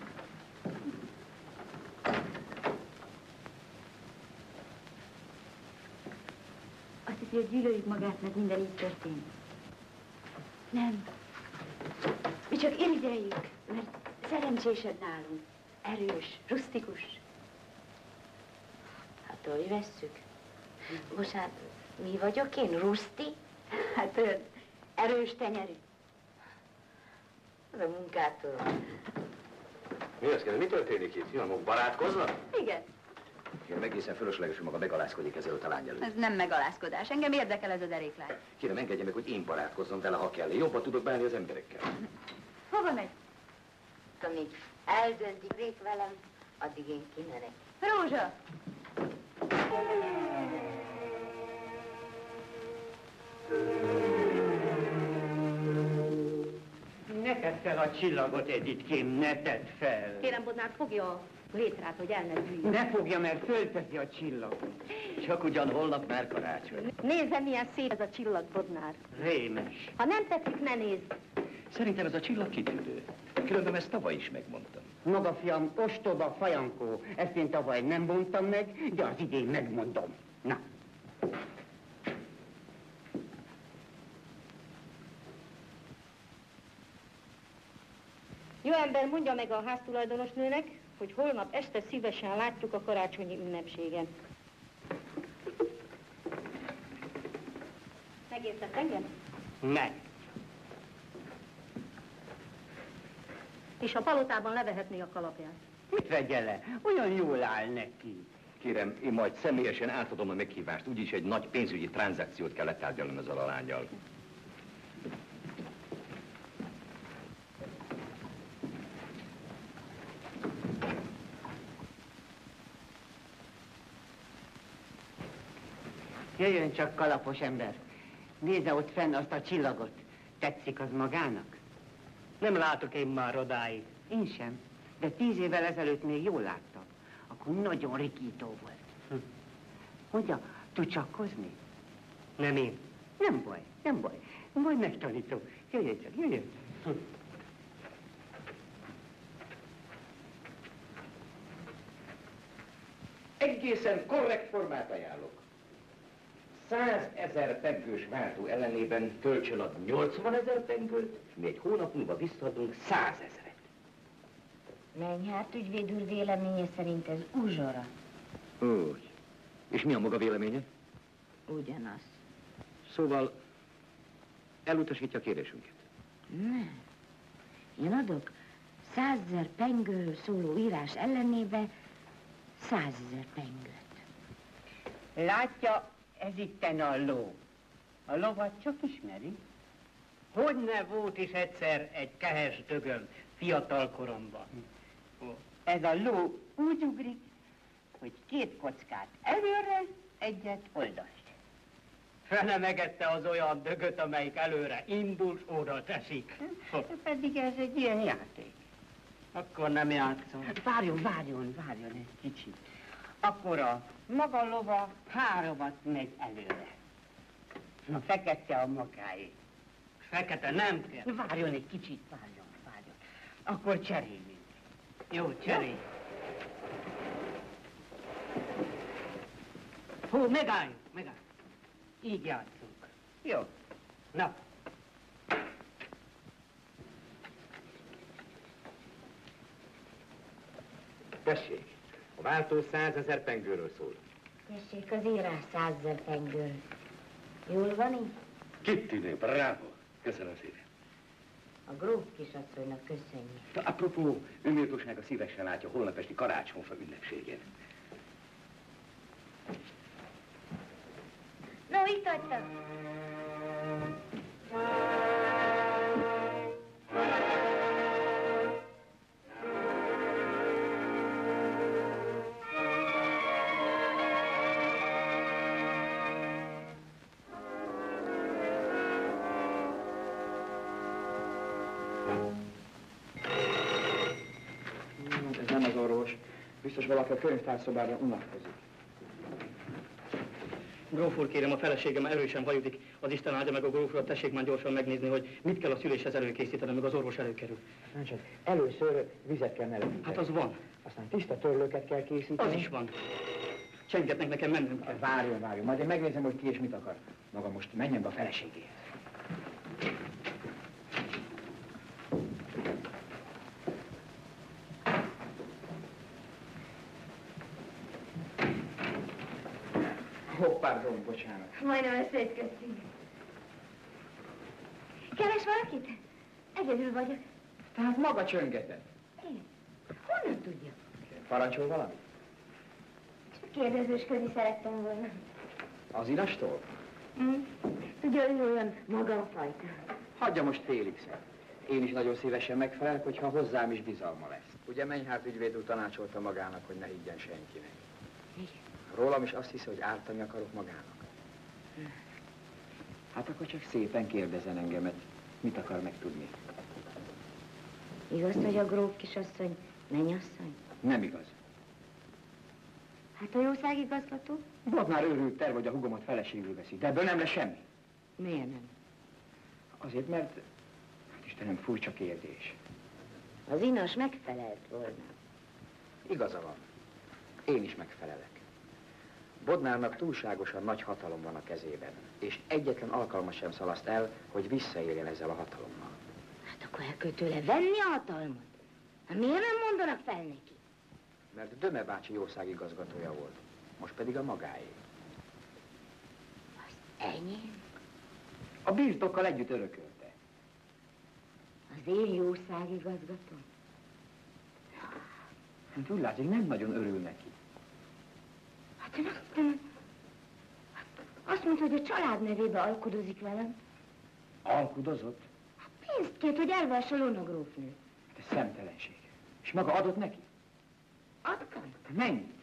Speaker 6: Azt hiszi, hogy gyűlöljük magát, mert minden így történt. Nem. Mi csak irigyeljük, mert szerencsésed nálunk. Erős, rusztikus.
Speaker 1: Hát úgy vesszük. Bocsánat, mi vagyok én? Ruszti?
Speaker 6: Hát olyan erős tenyerű.
Speaker 1: Az a munkától.
Speaker 3: Mi az, kérdez, mi történik itt? Jól, barátkoznak?
Speaker 6: Igen.
Speaker 3: Kérem, egészen fölösleges, hogy maga megalázkodik ezelőtt a lány előtt.
Speaker 6: Ez nem megalázkodás. Engem érdekel ez a deréklány.
Speaker 3: Kérem, engedje meg, hogy én barátkozzon vele, ha kell. Én jobban tudok bánni az emberekkel.
Speaker 6: Hova megy?
Speaker 1: Amíg eldöntik rég velem, Addig én kimenek.
Speaker 6: Rózsa!
Speaker 5: Ne tedd fel a csillagot, Editkém, ne tedd fel!
Speaker 7: Kérem, Bodnár, fogja a létrát, hogy el ne dűljön.
Speaker 5: Ne fogja, mert fölteszi a csillagot.
Speaker 3: Csak ugyan holnap már karácsony.
Speaker 7: Nézze, milyen szép ez a csillag, Bodnár.
Speaker 5: Rémes.
Speaker 7: Ha nem tetszik, ne nézd.
Speaker 3: Szerintem ez a csillag kitűnő. Különben ezt tavaly is megmondtam.
Speaker 5: Maga fiam, ostoba fajankó. Ezt én tavaly nem mondtam meg, de az idén megmondom. Na.
Speaker 7: Jó ember, mondja meg a háztulajdonosnőnek, hogy holnap este szívesen látjuk a karácsonyi ünnepségen. Megértett engem?
Speaker 5: Meg.
Speaker 7: És a palotában levehetné a kalapját.
Speaker 5: Mit vegye le? Olyan jól áll neki.
Speaker 3: Kérem, én majd személyesen átadom a meghívást, úgyis egy nagy pénzügyi tranzakciót kell letárgyalnom ezzel a lányjal.
Speaker 5: Jöjjön csak, kalapos ember. Nézze ott fenn azt a csillagot. Tetszik az magának?
Speaker 9: Nem látok én már odáig.
Speaker 5: Én sem. De tíz évvel ezelőtt még jól láttam. Akkor nagyon rikító volt. Hm. Mondja, tud csakkozni?
Speaker 9: Nem én.
Speaker 5: Nem baj, nem baj. Majd megtanítom. Jöjjön csak, jöjjön. Hm.
Speaker 3: Egészen korrekt formát ajánlok. százezer pengős váltó ellenében kölcsön ad nyolcvanezer pengőt, és mi egy hónap múlva visszaadunk százezret.
Speaker 1: Menj, ügyvéd úr véleménye szerint ez uzsora.
Speaker 3: Úgy. És mi a maga véleménye?
Speaker 1: Ugyanaz.
Speaker 3: Szóval elutasítja a kérésünket.
Speaker 1: Nem. Én adok százezer pengőről szóló írás ellenébe százezer pengőt.
Speaker 5: Látja, ez itten a ló. A lovat csak ismeri.
Speaker 9: Hogyne volt is egyszer egy kehes dögöm fiatal koromban.
Speaker 5: Ez a ló úgy ugrik, hogy két kockát előre, egyet oldalt.
Speaker 9: Fele megette az olyan dögöt, amelyik előre indul, oda teszik.
Speaker 5: Pedig ez egy ilyen játék.
Speaker 9: Akkor nem játszom.
Speaker 5: Hát várjon, várjon, várjon egy kicsit. Akkor a maga lova háromat megy előre. A fekete a magáé.
Speaker 9: Fekete nem kell.
Speaker 5: Várjon egy kicsit, várjon, várjon. Akkor cseréljünk.
Speaker 9: Jó, cserélj. Hú, megállj, megállj. Így játszunk.
Speaker 5: Jó.
Speaker 9: Na.
Speaker 3: Tessék, a váltó százezer pengőről szól.
Speaker 1: Tessék, az írás százezer pengő. Jól van így?
Speaker 3: Kitűnő, bravo. Köszönöm szépen.
Speaker 1: A gróf kisasszonynak köszönjük.
Speaker 3: Na, apropó, önméltósága szívesen látja holnap esti karácsonyfa ünnepségén.
Speaker 1: No, itt hagytam.
Speaker 2: Ez nem az orvos. Biztos valaki a könyvtárszobában unatkozik.
Speaker 8: Gróf úr, kérem, a feleségem erősen vajudik. Az Isten áldja meg a gróf urat, tessék már gyorsan megnézni, hogy mit kell a szüléshez előkészíteni, meg az orvos előkerül.
Speaker 2: Nem csak. Először vizet kell melegíteni.
Speaker 8: Hát az van.
Speaker 2: Aztán tiszta törlőket kell készíteni.
Speaker 8: Az is van. Csengetnek, nekem mennünk kell.
Speaker 2: Várjon, várjon. Majd én megnézem, hogy ki és mit akar. Maga most menjen be a feleségéhez. Ó, pardon, bocsánat.
Speaker 1: Majdnem összeütköztünk. Keres valakit? Egyedül vagyok.
Speaker 2: Tehát maga csöngetett.
Speaker 1: Én? Honnan tudja?
Speaker 2: Parancsol valami?
Speaker 1: Csak kérdezősködni szerettem volna.
Speaker 2: Az inastól?
Speaker 1: Hm? Tudja, ő olyan magamfajta.
Speaker 2: Hagyja most félig szem. Én is nagyon szívesen megfelelek, hogyha hozzám is bizalma lesz. Ugye Menyhárt ügyvéd úr tanácsolta magának, hogy ne higgyen senkinek.
Speaker 1: Igen.
Speaker 2: Rólam is azt hiszi, hogy ártani akarok magának. Hát akkor csak szépen kérdezen engemet, mit akar megtudni.
Speaker 1: Igaz, hogy a gróf kisasszony mennyasszony?
Speaker 2: Nem igaz.
Speaker 1: Hát a jószágigazgató?
Speaker 2: Bodnár őrült terv, hogy a hugomat feleségül veszi, de ebből nem lesz semmi.
Speaker 1: Miért nem?
Speaker 2: Azért, mert... Hát Istenem, furcsa kérdés.
Speaker 1: Az inas megfelelt volna.
Speaker 2: Igaza van. Én is megfelelek. Bodnárnak túlságosan nagy hatalom van a kezében, és egyetlen alkalmat sem szalaszt el, hogy visszaéljen ezzel a hatalommal.
Speaker 1: Hát akkor el kell tőle venni a hatalmat. Hát miért nem mondanak fel neki?
Speaker 2: Mert Döme bácsi jószágigazgatója volt, most pedig a magáé.
Speaker 1: Az enyém?
Speaker 2: A birtokkal együtt örökölte.
Speaker 1: Az én jószágigazgató?
Speaker 2: Hát úgy látszik, nem nagyon örül neki.
Speaker 1: Hát én azt nem... Azt mondta, hogy a család nevébe alkudozik velem.
Speaker 2: Alkudozott?
Speaker 1: Hát pénzt kért, hogy elvesse Lona grófnőt.
Speaker 2: Hát ez szemtelenség. És maga adott neki?
Speaker 1: Adtam?
Speaker 2: Mennyit?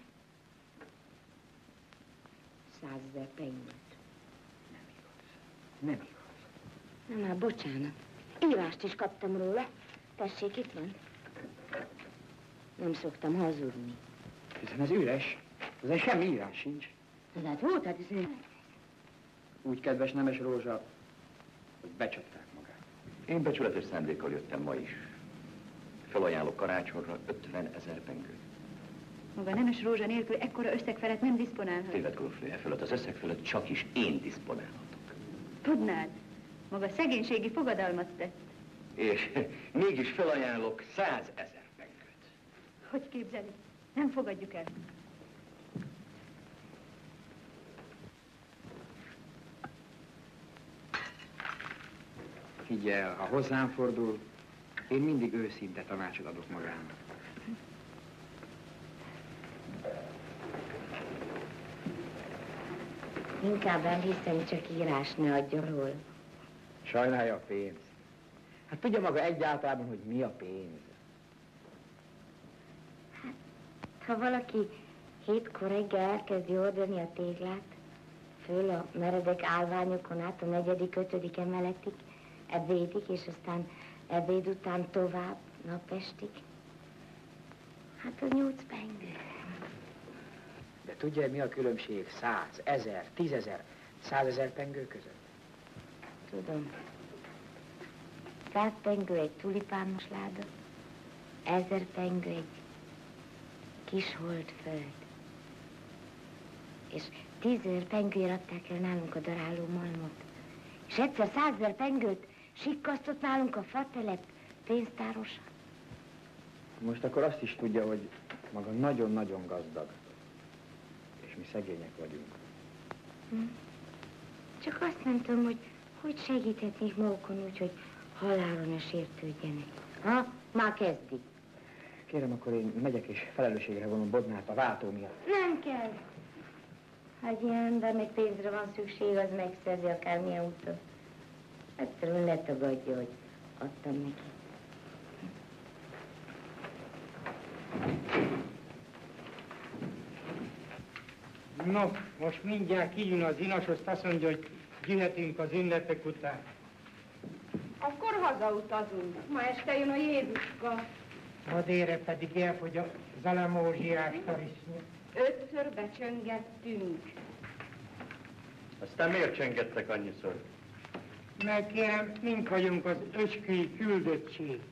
Speaker 1: Százezer pengőt.
Speaker 2: Nem igaz. Nem igaz.
Speaker 1: Na már, bocsánat. Írást is kaptam róla. Tessék, itt van. Nem szoktam hazudni.
Speaker 2: Hiszen ez üres. Ezen semmi írás sincs.
Speaker 1: De hát volt, hát ez nem...
Speaker 2: Úgy kedves Nemes Rózsa, hogy becsapták magát.
Speaker 3: Én becsületes szándékkal jöttem ma is. Felajánlok karácsonyra ötven ezer pengőt.
Speaker 6: Maga Nemes Rózsa nélkül ekkora összeg felett nem diszponálhat.
Speaker 3: Téved, grófnő, e fölött az összeg fölött csak is én diszponálhatok.
Speaker 6: Tudnád, maga szegénységi fogadalmat tett.
Speaker 3: És mégis felajánlok százezer pengőt.
Speaker 6: Hogy képzeli? Nem fogadjuk el.
Speaker 2: Higgy el, ha hozzám fordul, én mindig őszinte tanácsot adok magának.
Speaker 1: Inkább elhiszem, csak írás ne adja róla.
Speaker 2: Sajnálja a pénzt. Hát tudja maga egyáltalán, hogy mi a pénz.
Speaker 1: Hát, ha valaki hétkor reggel elkezdi oldani a téglát, föl a meredek állványokon át a negyedik, ötödik emeletig, ebédig, és aztán ebéd után tovább, napestig. Hát a nyolc pengő.
Speaker 2: De tudja, mi a különbség száz, ezer, tízezer, százezer pengő között?
Speaker 1: Tudom. Száz pengő egy tulipános láda, ezer pengő egy kis holdföld. És tízezer pengőért adták el nálunk a daráló malmot. És egyszer százezer pengőt sikkasztott nálunk a fatelep pénztárosa.
Speaker 2: Most akkor azt is tudja, hogy maga nagyon-nagyon gazdag. És mi szegények vagyunk.
Speaker 1: Hm. Csak azt nem tudom, hogy hogy segíthetnék magukon úgy, hogy halálra ne sértődjenek. Ha? Már kezdik.
Speaker 2: Kérem, akkor én megyek és felelősségre vonom Bodnárt a váltó miatt.
Speaker 1: Nem kell. Ha egy ilyen embernek pénzre van szükség, az megszerzi akármilyen úton. Egyszerűen letagadja, hogy adtam neki.
Speaker 9: No, most mindjárt kijön az inas, azt azt mondja, hogy jöhetünk az ünnepek után.
Speaker 7: Akkor hazautazunk. Ma este jön a Jézuska.
Speaker 9: Ma délre pedig elfogy a zalamózsiás tarisznya.
Speaker 7: Ötször becsöngettünk.
Speaker 4: Aztán miért csengettek annyiszor?
Speaker 9: Mert kérem, mink vagyunk az ösküi küldöttség.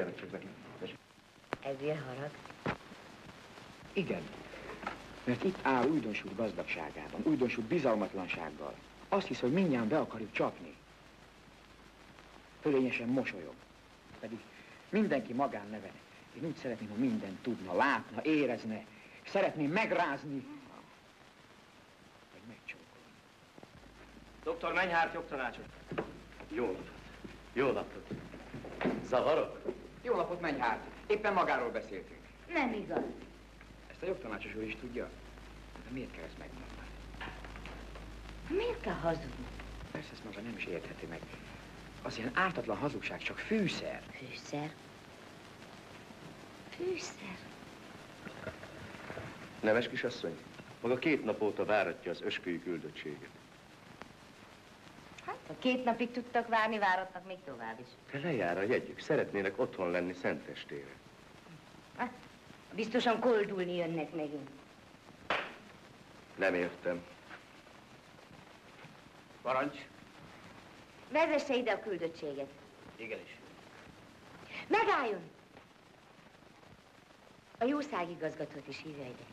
Speaker 1: Ezért harag.
Speaker 2: Igen. Mert itt áll újdonsult gazdagságában, újdonsult bizalmatlansággal. Azt hisz, hogy mindjárt be akarjuk csapni. Fölényesen mosolyog. Pedig mindenki magán neve. Én úgy szeretném, ha mindent tudna, látna, érezne. Szeretném megrázni. Vagy megcsókolni.
Speaker 8: Doktor Menyhárt jogtanácsos.
Speaker 4: Jó napot. Jó napot. Zavarok?
Speaker 2: Jó napot, Menyhárt. Éppen magáról beszéltünk.
Speaker 1: Nem igaz.
Speaker 2: Ezt a jogtanácsos úr is tudja. De miért kell ezt megmondani?
Speaker 1: Miért kell hazudni?
Speaker 2: Persze ezt maga nem is értheti meg. Az ilyen ártatlan hazugság csak fűszer.
Speaker 1: Fűszer? Fűszer?
Speaker 4: Nemes kisasszony, maga két nap óta váratja az öskői küldöttséget.
Speaker 1: Hát, ha két napig tudtak várni, váratnak még tovább is.
Speaker 4: De lejár a jegyük, szeretnének otthon lenni szentestére.
Speaker 1: Hát, biztosan koldulni jönnek megint.
Speaker 4: Nem értem.
Speaker 2: Parancs.
Speaker 1: Vezesse ide a küldöttséget.
Speaker 2: Igenis.
Speaker 1: Megálljon! A jószágigazgatót is hívja ide.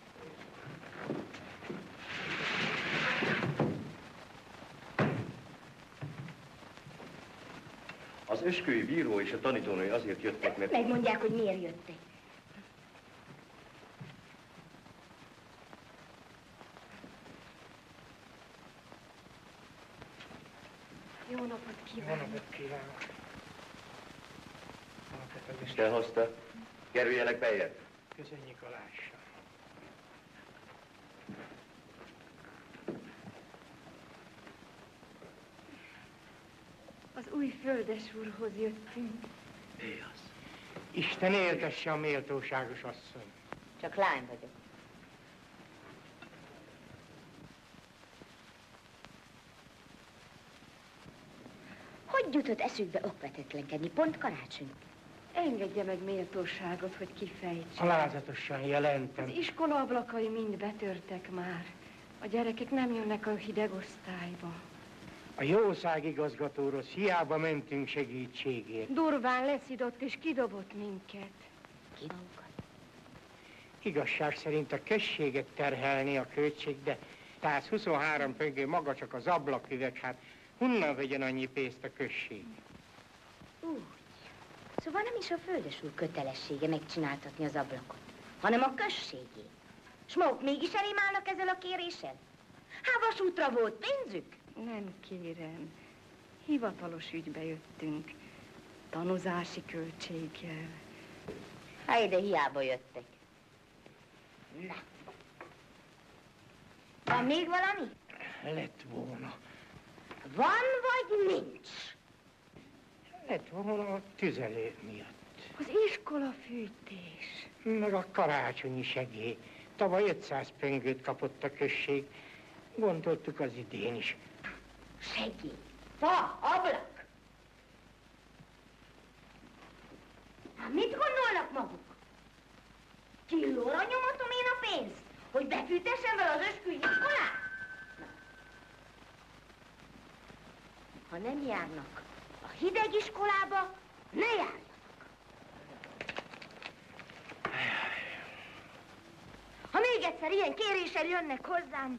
Speaker 4: Az öskői bíró és a tanítónő azért jöttek, mert...
Speaker 1: Megmondják, hogy miért jöttek. Jó napot kívánok!
Speaker 11: Jó napot kívánok!
Speaker 4: Te hozta? Kerüljenek bejebb.
Speaker 11: Köszönjük a lássa.
Speaker 6: Az új földes úrhoz jöttünk.
Speaker 4: Ő az.
Speaker 11: Isten éltesse a méltóságos asszony.
Speaker 1: Csak lány vagyok. Hogy jutott eszükbe okvetetlenkedni pont karácsony?
Speaker 6: Engedje meg méltóságot, hogy kifejtsem.
Speaker 11: Alázatosan jelentem.
Speaker 6: Az iskola ablakai mind betörtek már. A gyerekek nem jönnek a hideg osztályba.
Speaker 11: A jószágigazgatóhoz hiába mentünk segítségért.
Speaker 6: Durván leszidott és kidobott minket.
Speaker 1: Ki magukat?
Speaker 11: Igazság szerint a községet terhelni a költség, de százhuszonhárom pöngő maga csak az ablaküveg, hát honnan vegyen annyi pénzt a község?
Speaker 1: Úgy. Szóval nem is a földes úr kötelessége megcsináltatni az ablakot, hanem a községé. S maguk mégis elém állnak ezzel a kéréssel? Hát vasútra volt pénzük?
Speaker 6: Nem kérem. Hivatalos ügybe jöttünk. Tanozási költséggel.
Speaker 1: Hát ide hiába jöttek. Na. Van még valami?
Speaker 11: Lett volna.
Speaker 1: Van vagy nincs?
Speaker 11: Lett volna a tüzelő miatt.
Speaker 6: Az iskola fűtés.
Speaker 11: Meg a karácsonyi segély. Tavaly ötszáz pöngőt kapott a község. Gondoltuk az idén is.
Speaker 1: Segély, fa, ablak. Hát mit gondolnak maguk? Killóra nyomatom én a pénzt, hogy befűtessem vele az ösküi iskolát? Na. Ha nem járnak a hideg iskolába, ne járjanak. Ha még egyszer ilyen kéréssel jönnek hozzám,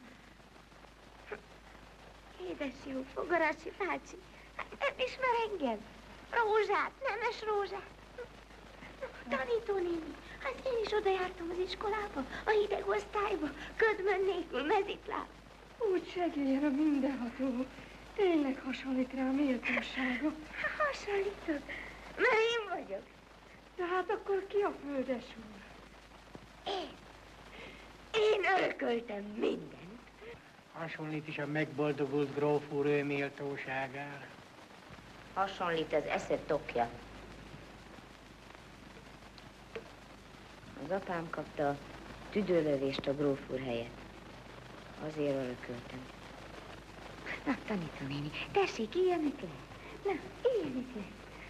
Speaker 1: édes jó, Fogarási bácsi, nem ismer engem. Rózsát, nemes Rózsát. Tanítónéni, hát én is oda jártam az iskolába, a hideg osztályba, ködmön nélkül, mezitláb.
Speaker 6: Úgy segélyen a mindenható. Tényleg hasonlít rá a méltósága.
Speaker 1: Hasonlítok, mert én vagyok.
Speaker 6: De hát akkor ki a földes úr?
Speaker 1: Én. Én örököltem mindent.
Speaker 11: Hasonlít is a megboldogult gróf úr ő méltóságára.
Speaker 1: Hasonlít az eszed tokja. Az apám kapta a tüdőlövést a gróf úr helyett. Azért örököltem. Na, tanítónéni, tessék, írjanak le. Na, írjanak le.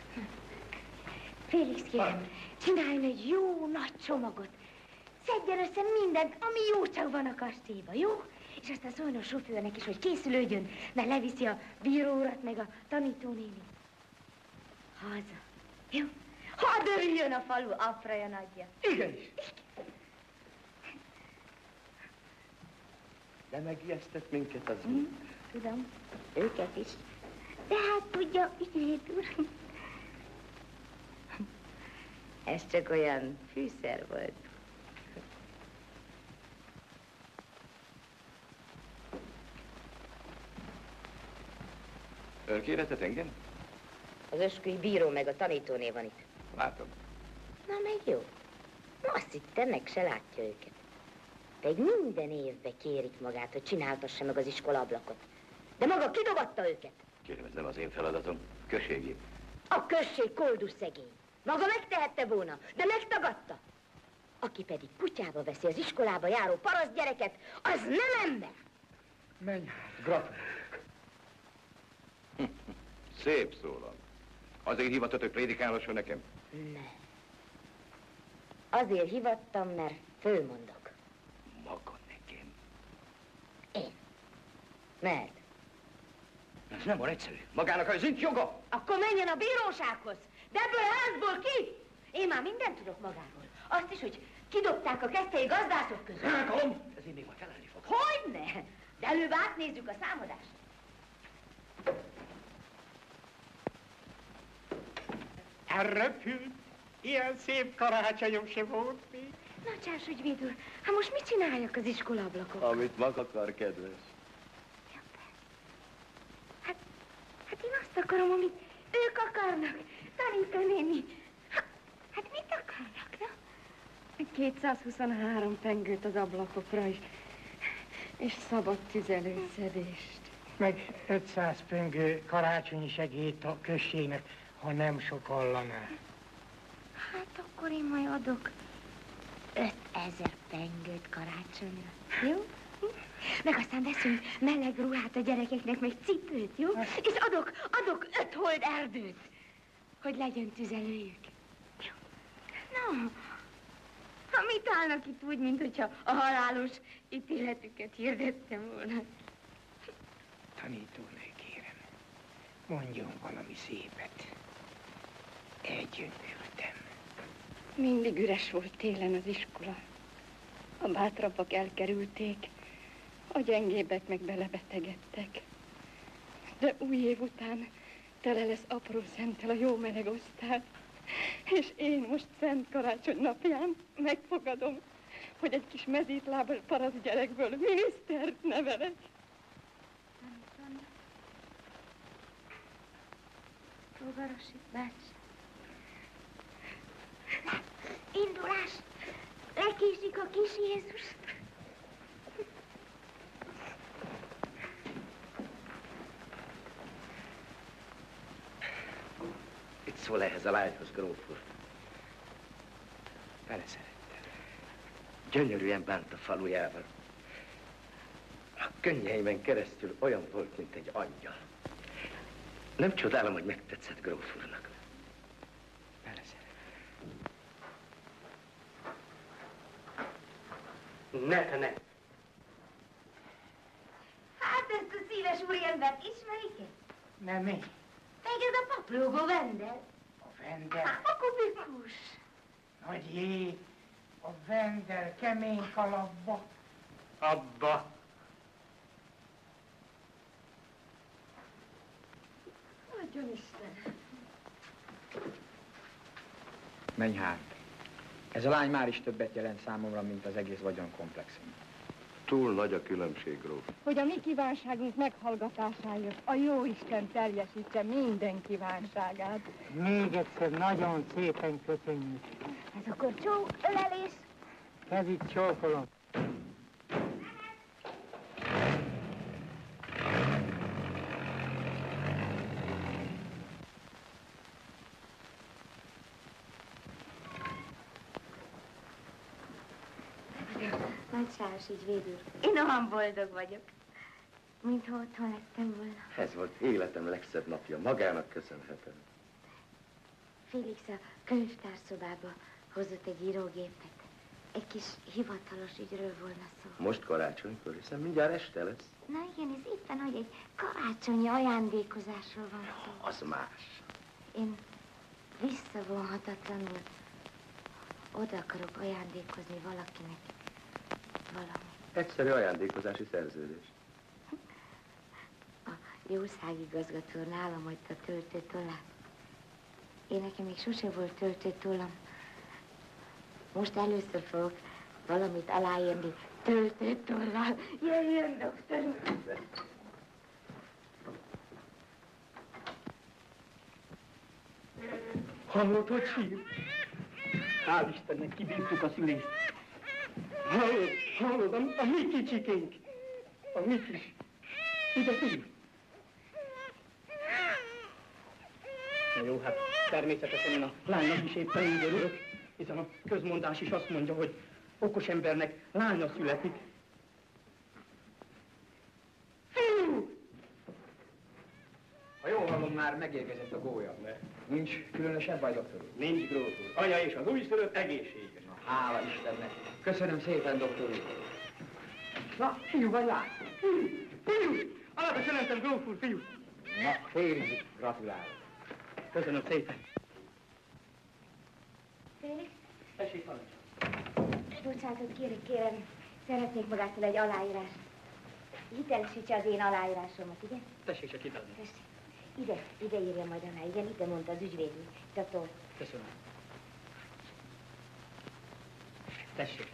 Speaker 1: Félix, kérem, csináljon egy jó nagy csomagot. Szedjen össze mindent, ami jó csak van a kastélyban, jó? És aztán szóljon a sofőrnek is, hogy készülődjön, mert leviszi a bíró urat meg a tanítónéni. Haza. Jó? Hadd örüljön a falu, apraja nagyja.
Speaker 11: Igenis.
Speaker 4: De megijesztett minket az
Speaker 1: Mm, tudom, őket is. De hát tudja, ügyvéd úr. Ez csak olyan fűszer volt.
Speaker 3: Ön kéretett engem?
Speaker 1: Az ösküi bíró meg a tanítóné van itt.
Speaker 3: Látom.
Speaker 1: Na meg jó. Azt hittem, meg se látja őket. Pedig minden évben kérik magát, hogy csináltassa meg az iskola ablakot. De maga kidobatta őket.
Speaker 3: Kérem, ez nem az én feladatom. községét.
Speaker 1: A község koldus szegény. Maga megtehette volna, de megtagadta. Aki pedig kutyába veszi az iskolába járó paraszt gyereket, az nem ember.
Speaker 2: Menj hát, gratulálok.
Speaker 3: Szép szólam. Azért hivatott, hogy prédikálhasson nekem?
Speaker 1: Ne. Azért hivattam, mert fölmondok.
Speaker 3: Maga nekem.
Speaker 1: Én. Mert?
Speaker 3: Ez nem van egyszerű. Magának az nincs joga.
Speaker 1: Akkor menjen a bírósághoz. De ebből a házból ki? Én már mindent tudok magáról. Azt is, hogy kidobták a keszthelyi gazdászok közül.
Speaker 3: Elkalom! Ezért még majd felelni fog.
Speaker 1: Hogyne? De előbb átnézzük a számadást.
Speaker 11: Elrepült. Ilyen szép karácsonyom se volt még.
Speaker 1: Na, Csárs ügyvéd úr, hát most mit csináljak az iskolablakok?
Speaker 3: Amit maga akar, kedves.
Speaker 1: Ja, hát, hát én azt akarom, amit ők akarnak. Tanítanéni. Hát, hát mit akarnak, na?
Speaker 6: kétszázhuszonhárom pengőt az ablakokra is, és szabad tüzelőszedést.
Speaker 11: Meg ötszáz pöngő karácsonyi segélyt a községnek, ha nem sok hallaná.
Speaker 1: Hát akkor én majd adok ötezer pengőt karácsonyra, jó? Meg aztán veszünk meleg ruhát a gyerekeknek, meg cipőt, jó? És adok, adok öt hold erdőt, hogy legyen tüzelőjük. Jó? No, ha mit állnak itt úgy, mint hogyha a halálos ítéletüket hirdettem volna.
Speaker 11: Tanítónő, kérem, mondjon valami szépet. Elgyöngültem.
Speaker 6: Mindig üres volt télen az iskola. A bátrabbak elkerülték, a gyengébbek meg belebetegedtek. De új év után tele lesz apró szenttel a jó meleg osztály. És én most Szent Karácsony napján megfogadom, hogy egy kis mezítlábas paraszt gyerekből minisztert nevelek.
Speaker 1: Fogarosi bácsi. Indulás! Lekésik a kis Jézus.
Speaker 3: Itt szól ehhez a lányhoz, gróf úr.
Speaker 11: Beleszerettem.
Speaker 3: Gyönyörűen bánt a falujával. A könnyeimen keresztül olyan volt, mint egy angyal. Nem csodálom, hogy megtetszett gróf úrnak.
Speaker 11: Beleszerettem.
Speaker 9: Ne, te ne.
Speaker 1: Hát ezt a szíves úriembert ismerik-e?
Speaker 11: Nem mi?
Speaker 1: Meg ez a paplógó Vendel.
Speaker 11: A Vendel.
Speaker 1: A kubikus.
Speaker 11: Nagy jé, a Vendel kemény kalapba.
Speaker 9: Abba.
Speaker 6: Adjon Isten.
Speaker 2: Menj hát. Ez a lány már is többet jelent számomra, mint az egész vagyonkomplexum.
Speaker 4: Túl nagy a különbség, gróf.
Speaker 6: Hogy a mi kívánságunk meghallgatásáért a jó Isten teljesítse minden kívánságát.
Speaker 11: Még egyszer nagyon szépen köszönjük.
Speaker 1: Ez akkor csók, ölelés.
Speaker 11: Kezit csókolom.
Speaker 1: Nagy Sáros ügyvéd úr. Én olyan boldog vagyok, mintha otthon lettem volna.
Speaker 3: Ez volt életem legszebb napja. Magának köszönhetem.
Speaker 1: Félix a könyvtárszobába hozott egy írógépet. Egy kis hivatalos ügyről volna szó.
Speaker 3: Most karácsonykor, hiszen mindjárt este lesz.
Speaker 1: Na igen, ez éppen, hogy egy karácsonyi ajándékozásról van szó.
Speaker 3: Az más.
Speaker 1: Én visszavonhatatlanul oda akarok ajándékozni valakinek valami.
Speaker 3: Egyszerű ajándékozási szerződés.
Speaker 1: A jószágigazgató nálam hagyta a töltőtollát. Én nekem még sose volt töltőtollam. Most először fogok valamit aláírni töltőtollal. Jöjjön, doktor úr!
Speaker 8: Hallod, hogy sír? Hál' Istennek, kibírtuk a szülést. Hallod, hallod, a, a mi kicsikénk, a mi kis. Ide figyelj. Na jó, hát természetesen én a lánynak is éppen így örülök, hiszen a közmondás is azt mondja, hogy okos embernek lánya születik. Fiú!
Speaker 2: Ha jól hallom, már megérkezett a gólya. Ne. Nincs különösebb baj, doktor úr?
Speaker 8: Nincs, gróf úr. Anya és az újszülött egészséges.
Speaker 2: Na, hála Istennek. Köszönöm szépen, doktor úr. Na, fiú vagy lány?
Speaker 8: Fiú! Fiú! Alába jelentem, gróf úr, fiú!
Speaker 2: Na, Félix, gratulálok.
Speaker 8: Köszönöm szépen.
Speaker 1: Félix?
Speaker 8: Tessék, parancsol.
Speaker 1: Bocsánatot kérek, kérem, szeretnék magától egy aláírást. Hitelesítse az én aláírásomat, igen?
Speaker 8: Tessék csak ide adni.
Speaker 1: Tessék. Ide, ide írja majd alá, igen, ide mondta az ügyvédünk. Itt a toll.
Speaker 8: Köszönöm. Tessék.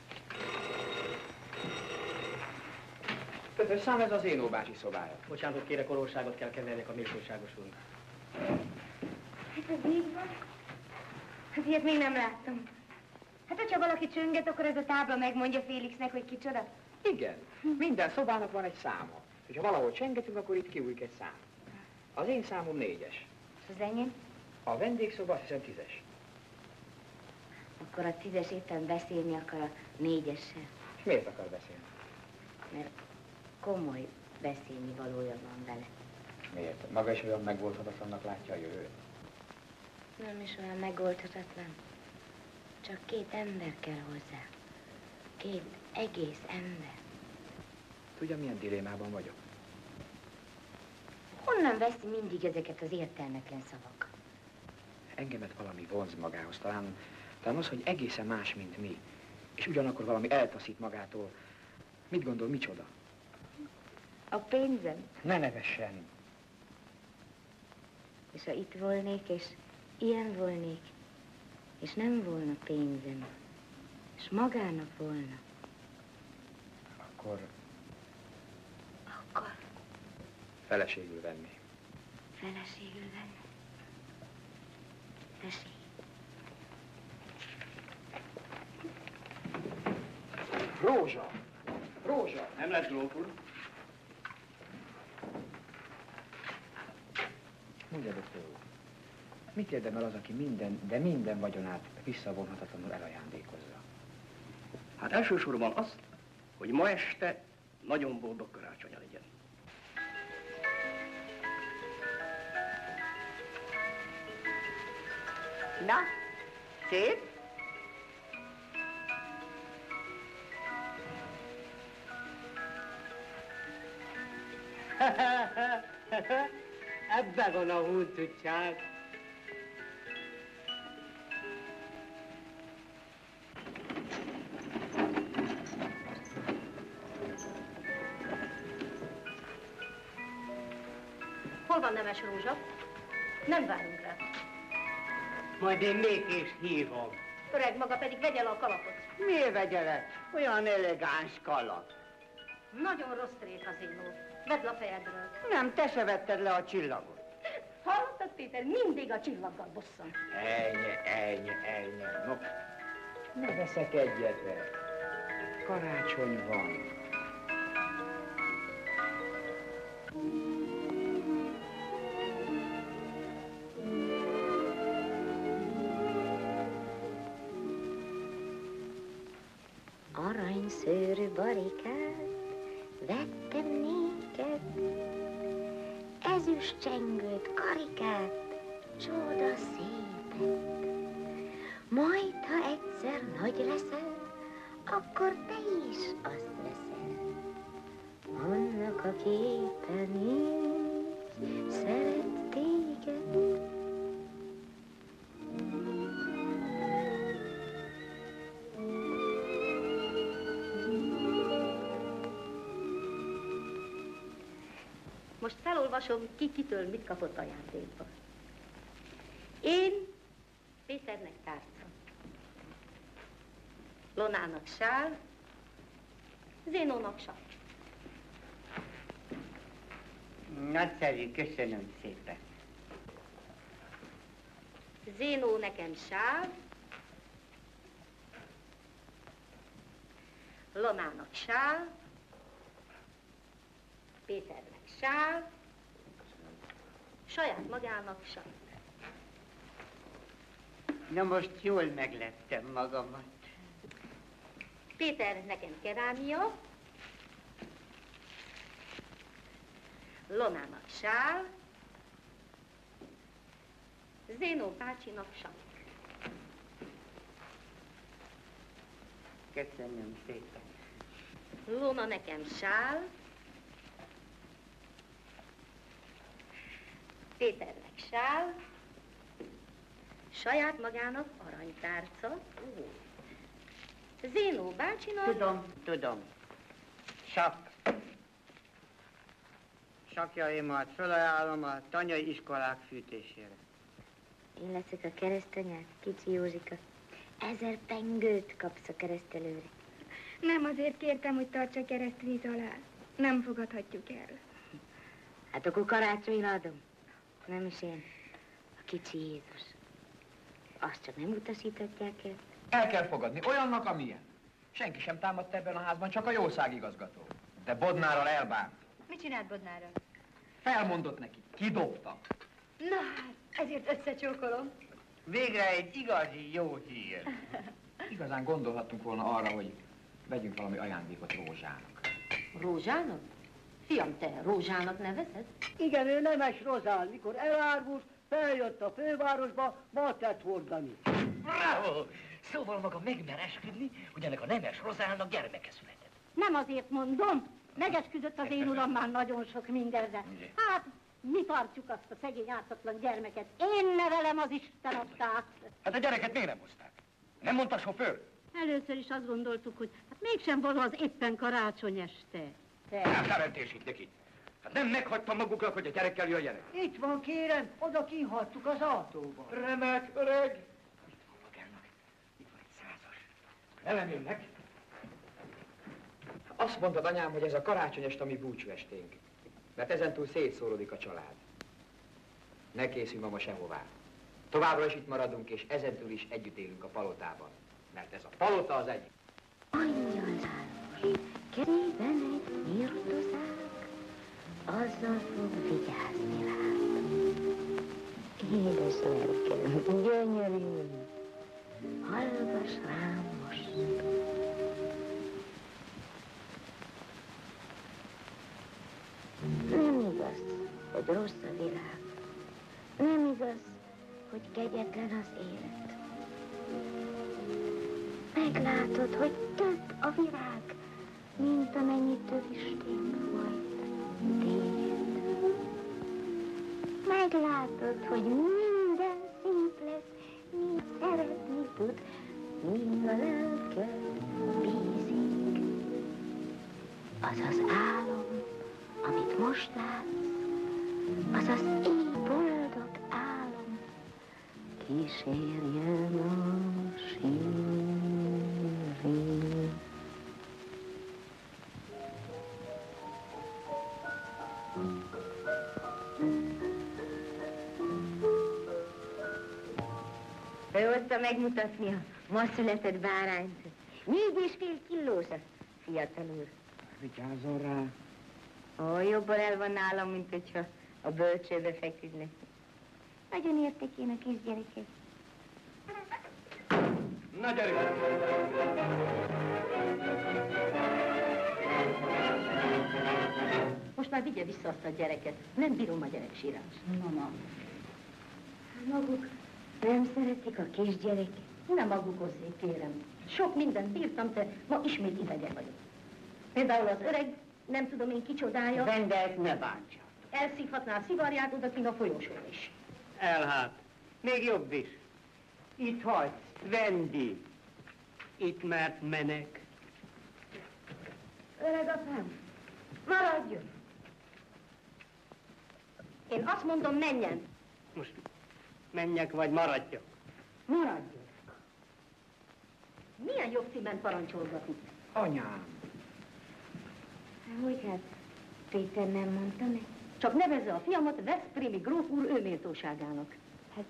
Speaker 2: Ötös szám, ez az én óbácsi szobája.
Speaker 8: Bocsánatot kérek, orvosságot kell kevernek a méltóságos úrnak.
Speaker 1: Hát ez így van. Hát ilyet még nem láttam. Hát, hogyha valaki csönget, akkor ez a tábla megmondja Félixnek, hogy kicsoda.
Speaker 2: Igen. Minden szobának van egy száma. És ha valahol csengetünk, akkor itt kiújik egy szám. Az én számom négyes.
Speaker 1: És az enyém?
Speaker 2: A vendégszoba azt hiszem tízes.
Speaker 1: Akkor a tízes éppen beszélni akar a négyessel.
Speaker 2: És miért akar beszélni?
Speaker 1: Mert komoly beszélni valója van vele.
Speaker 2: Miért? Maga is olyan megoldhatatlannak látja a jövőt?
Speaker 1: Nem is olyan megoldhatatlan. Csak két ember kell hozzá. Két egész ember.
Speaker 2: Tudja, milyen dilémában vagyok?
Speaker 1: Honnan veszi mindig ezeket az értelmetlen szavakat?
Speaker 2: Engemet valami vonz magához. Talán, talán az, hogy egészen más, mint mi. És ugyanakkor valami eltaszít magától. Mit gondol, micsoda?
Speaker 1: A pénzem.
Speaker 2: Ne nevessen!
Speaker 1: És ha itt volnék, és ilyen volnék, és nem volna pénzem, és magának volna,
Speaker 2: Akkor
Speaker 1: akkor
Speaker 2: feleségül venni.
Speaker 1: feleségül venni. Tessék.
Speaker 2: Rózsa! Rózsa!
Speaker 8: Nem lesz, gróf úr.
Speaker 2: Mondja, doktor úr, mit érdemel az, aki minden, de minden vagyonát visszavonhatatlanul elajándékozza?
Speaker 8: Hát elsősorban azt, hogy ma este nagyon boldog karácsonya legyen.
Speaker 5: Na, szép?
Speaker 9: Ebben van a huncutság.
Speaker 7: Hol van Nemes Rózsa? Nem várunk rá.
Speaker 9: Majd én mégis hívom.
Speaker 7: Öreg maga pedig vegye le a kalapot.
Speaker 5: Miért vegye le? Olyan elegáns kalap.
Speaker 7: Nagyon rossz trék az én úr. Vedd le a fejedről.
Speaker 5: Nem, te se vetted le a csillagot.
Speaker 7: Hallottad, Péter? Mindig a csillaggal bosszant.
Speaker 2: Ennyi, ennyi, ennyi. No, ne veszek egyet. Karácsony van.
Speaker 1: Aranyszőrű barikát vettem néked, ezüst csengőt, karikát, csoda szépet. Majd, ha egyszer nagy leszel, akkor te is azt leszel. Annak, aki éppen így szeret téged.
Speaker 7: Most felolvasom, ki kitől mit kapott ajándékba. Én Péternek tárca, Lonának sál, Zénónak sal.
Speaker 5: Nagyszerű, köszönöm szépen.
Speaker 7: Zénó nekem sál, Lonának sál, Péternek sál, saját magának sál.
Speaker 5: Na most jól megleptem magamat.
Speaker 7: Péter, nekem kerámia. Lonának sál. Zénó bácsinak sank.
Speaker 5: Köszönöm szépen.
Speaker 7: Lona nekem sál. Péternek sál. Saját magának aranytárca. Zénó bácsinak...
Speaker 5: Tudom, tudom. Sak. Sakjaimat felajánlom a tanyai iskolák fűtésére.
Speaker 1: Én leszek a keresztanyák, kicsi Józsika. Ezer pengőt kapsz a keresztelőre.
Speaker 6: Nem azért kértem, hogy tartsa keresztvíz alá. Nem fogadhatjuk el.
Speaker 1: Hát akkor karácsonyra adom. Nem is én. A kicsi Jézus. Azt csak nem utasíthatják el.
Speaker 2: El kell fogadni, olyannak, amilyen. Senki sem támadta ebben a házban, csak a jószágigazgató. De Bodnárral elbánt.
Speaker 6: Mit csinált Bodnárral?
Speaker 2: Felmondott neki, kidobta.
Speaker 6: Na hát, ezért összecsókolom.
Speaker 5: Végre egy igazi jó hír.
Speaker 2: Igazán gondolhattunk volna arra, hogy vegyünk valami ajándékot Rózsának.
Speaker 7: Rózsának? Fiam, te Rózsának nevezed?
Speaker 9: Igen, ő Nemes Rozán, mikor elárvult, feljött a fővárosba matert hordani.
Speaker 12: Bravo! Szóval maga megmer esküdni, hogy ennek a Nemes Rozánnak gyermeke született.
Speaker 13: Nem azért mondom, megesküdött az én uram már nagyon sok mindenre. Hát, mi tartjuk azt a szegény ártatlan gyermeket? Én nevelem az Isten adtát.
Speaker 12: Hát a gyereket miért nem hozták? Nem mondta a sofőr?
Speaker 13: Először is azt gondoltuk, hogy hát mégsem való az éppen karácsony este.
Speaker 12: Nem szerencsésítek itt. Hát nem meghagytam maguknak, hogy a gyerekkel jöjjenek.
Speaker 9: Itt van, kérem, oda kihagytuk az autóba.
Speaker 12: Remek, öreg! Itt van magának. Itt van egy százas. Velem jönnek.
Speaker 2: Azt mondtad, anyám, hogy ez a karácsonyest a mi búcsúesténk. Mert ezentúl szétszórodik a család. Ne készülj mama sehová. Továbbra is itt maradunk, és ezentúl is együtt élünk a palotában. Mert ez a palota az egy.
Speaker 1: Angyalzáros, kezében egy mirtozák, azzal fog vigyázni rád. Édes lelkem, gyönyörű, hallgass rám most. Nem igaz, hogy rossz a világ. Nem igaz, hogy kegyetlen az élet. Meglátod, hogy több a virág, mint amennyi tövisténk volt téged. Meglátod, hogy minden szép lesz, mint szeretni tud, míg a lelked bízik. Az az álom, amit most látsz, az az éj boldog álom, kísérjen a sírén. Behozta megmutatni a ma született bárányt. Négy és fél kilós a fiatal úr.
Speaker 2: Vigyázzon rá.
Speaker 1: Ó, jobban el van nálam, mint hogyha a bölcsőbe feküdne. Nagyon értek én a kisgyerekek.
Speaker 12: Na, gyerünk!
Speaker 7: Most már vigye vissza azt a gyereket. Nem bírom a gyereksírást.
Speaker 1: Mama. Maguk nem szeretik a kisgyereket.
Speaker 7: Nem aggódkozzék, kérem. Sok mindent bírtam, de ma ismét idegen vagyok. Például az öreg, nem tudom én kicsodája.
Speaker 5: Vendelt ne bántsa.
Speaker 7: Elszívhatná a szivarját odakint a folyosón is.
Speaker 5: Elhát. Még jobb is. Itt hagy, Vendi. Itt mert menek.
Speaker 7: Öreg apám, maradjon! Én azt mondom, menjen!
Speaker 5: Most menjek vagy maradjak?
Speaker 7: Maradjon! Milyen jogcímen parancsolgatni?
Speaker 2: Anyám.
Speaker 1: Hogy hát, Péter nem mondta meg?
Speaker 7: Csak nevezze a fiamat Veszprémi gróf úr ő méltóságának.
Speaker 1: Hát,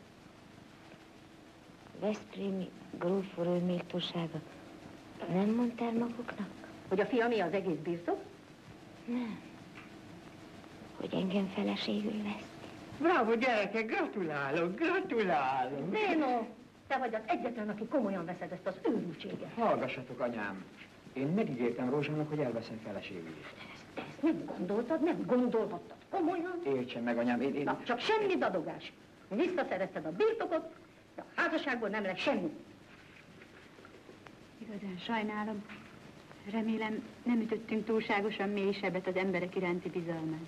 Speaker 1: Veszprémi gróf úr ő méltósága. Nem mondtál maguknak?
Speaker 7: Hogy a fiamé az egész birtok?
Speaker 1: Nem. Hogy engem feleségül vesz.
Speaker 5: Bravo, gyerekek, gratulálok, gratulálok.
Speaker 7: Zéno,
Speaker 13: Te vagy az egyetlen, aki komolyan veszed ezt az őrültséget.
Speaker 2: Hallgassatok, anyám. Én megígértem Rózsának, hogy elveszem feleségül.
Speaker 13: Ezt, ezt nem gondoltad, nem gondolhattad komolyan?
Speaker 2: Értsen meg, anyám, én... én...
Speaker 13: Na, csak semmi dadogás. Visszaszerezted a birtokot, de a házasságból nem lesz semmi.
Speaker 6: Igazán sajnálom. Remélem, nem ütöttünk túlságosan mély sebet az emberek iránti bizalmán.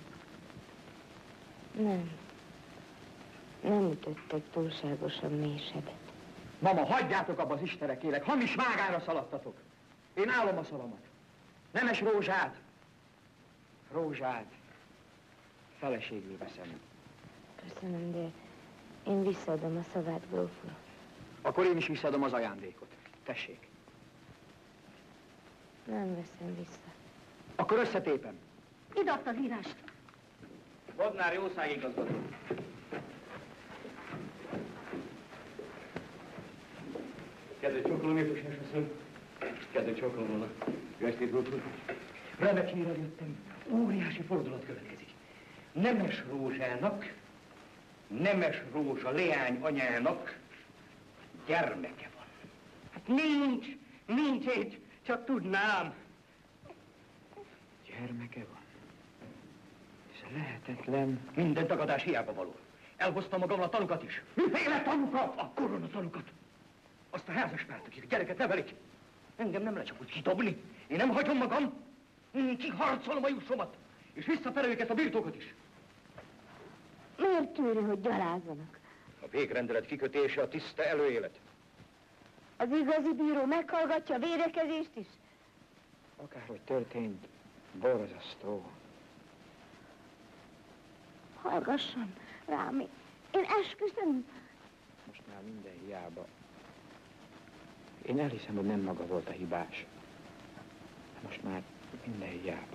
Speaker 1: Nem. Nem ütöttek túlságosan mély sebet.
Speaker 2: Mama, hagyjátok abba az Istenre, kérek, hamis mágára szaladtatok. Én állom a szavamat. Nemes Rózsát. Rózsát. Feleségül veszem.
Speaker 1: Köszönöm, de én visszaadom a szavát, gróf úr.
Speaker 2: Akkor én is visszaadom az ajándékot. Tessék.
Speaker 1: Nem veszem vissza.
Speaker 2: Akkor összetépem.
Speaker 13: Ide adta az írást.
Speaker 3: Bodnár jószágigazgató.
Speaker 4: Kedves csókolom, értőses asszony. Kedves csókolom volna. Jó estét, gróf úr. Remek hírrel jöttem. Óriási fordulat következik. Nemes Rózsának, Nemes Rózsa leány anyának gyermeke van.
Speaker 9: Hát nincs, nincs egy, csak tudnám.
Speaker 2: Gyermeke van. Ez lehetetlen.
Speaker 4: Minden tagadás hiába való. Elhoztam magammal a tanukat is.
Speaker 9: Miféle tanukat?
Speaker 4: A koronatanukat. Azt a házaspárt, akik a gyereket nevelik. Engem nem lehet csak úgy kidobni. Én nem hagyom magam. Én kiharcolom a jussomat. És visszafele őket a birtokot is.
Speaker 1: Miért tűri, hogy gyalázzanak?
Speaker 4: A végrendelet kikötése a tiszta előélet.
Speaker 1: Az igazi bíró meghallgatja a védekezést is?
Speaker 2: Akárhogy történt, borzasztó.
Speaker 1: Hallgasson rám, én esküszöm.
Speaker 2: Most már minden hiába. Én elhiszem, hogy nem maga volt a hibás. Most már minden hiába.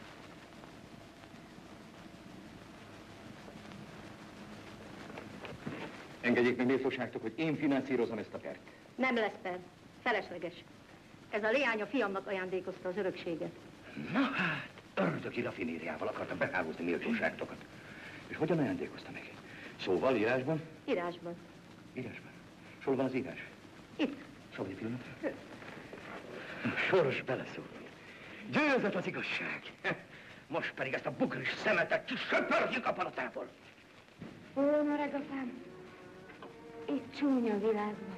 Speaker 4: Engedjék meg méltóságtok, hogy én finanszírozom ezt a pert.
Speaker 13: Nem lesz per. Felesleges. Ez a leány a fiamnak ajándékozta az örökséget.
Speaker 4: Na hát, ördögi rafinériával akartam behálózni méltóságtokat. És hogyan ajándékozta meg? Szóval, írásban?
Speaker 13: Írásban.
Speaker 4: Írásban. És hol van az írás?
Speaker 13: Itt.
Speaker 4: Szabad egy pillanat? Soros beleszól. Győzött az igazság. Most pedig ezt a bugris szemetet kisöpörjük a palotából.
Speaker 1: Ó, öreg apám, itt csúnya világ van.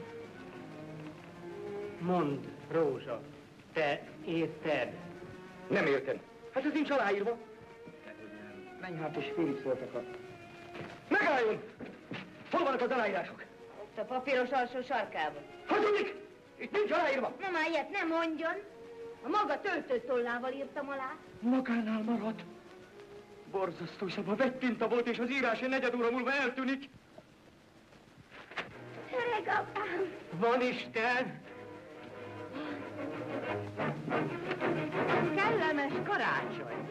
Speaker 9: Mondd, Rózsa, te érted?
Speaker 4: Nem értem. Hát ez nincs aláírva.
Speaker 2: Menyhát és Félix voltak a...
Speaker 4: Megálljon! Hol vannak az aláírások?
Speaker 7: Ott a papíros alsó sarkában.
Speaker 4: Hazudik! Itt nincs aláírva!
Speaker 7: Na már ilyet nem mondjon. A maga töltőtollával írtam alá.
Speaker 4: Magánál marad. Borzasztó szava, vegytinta volt, és az írás egy negyed óra múlva eltűnik.
Speaker 1: Öreg apám!
Speaker 9: Van Isten!
Speaker 5: Kellemes karácsony!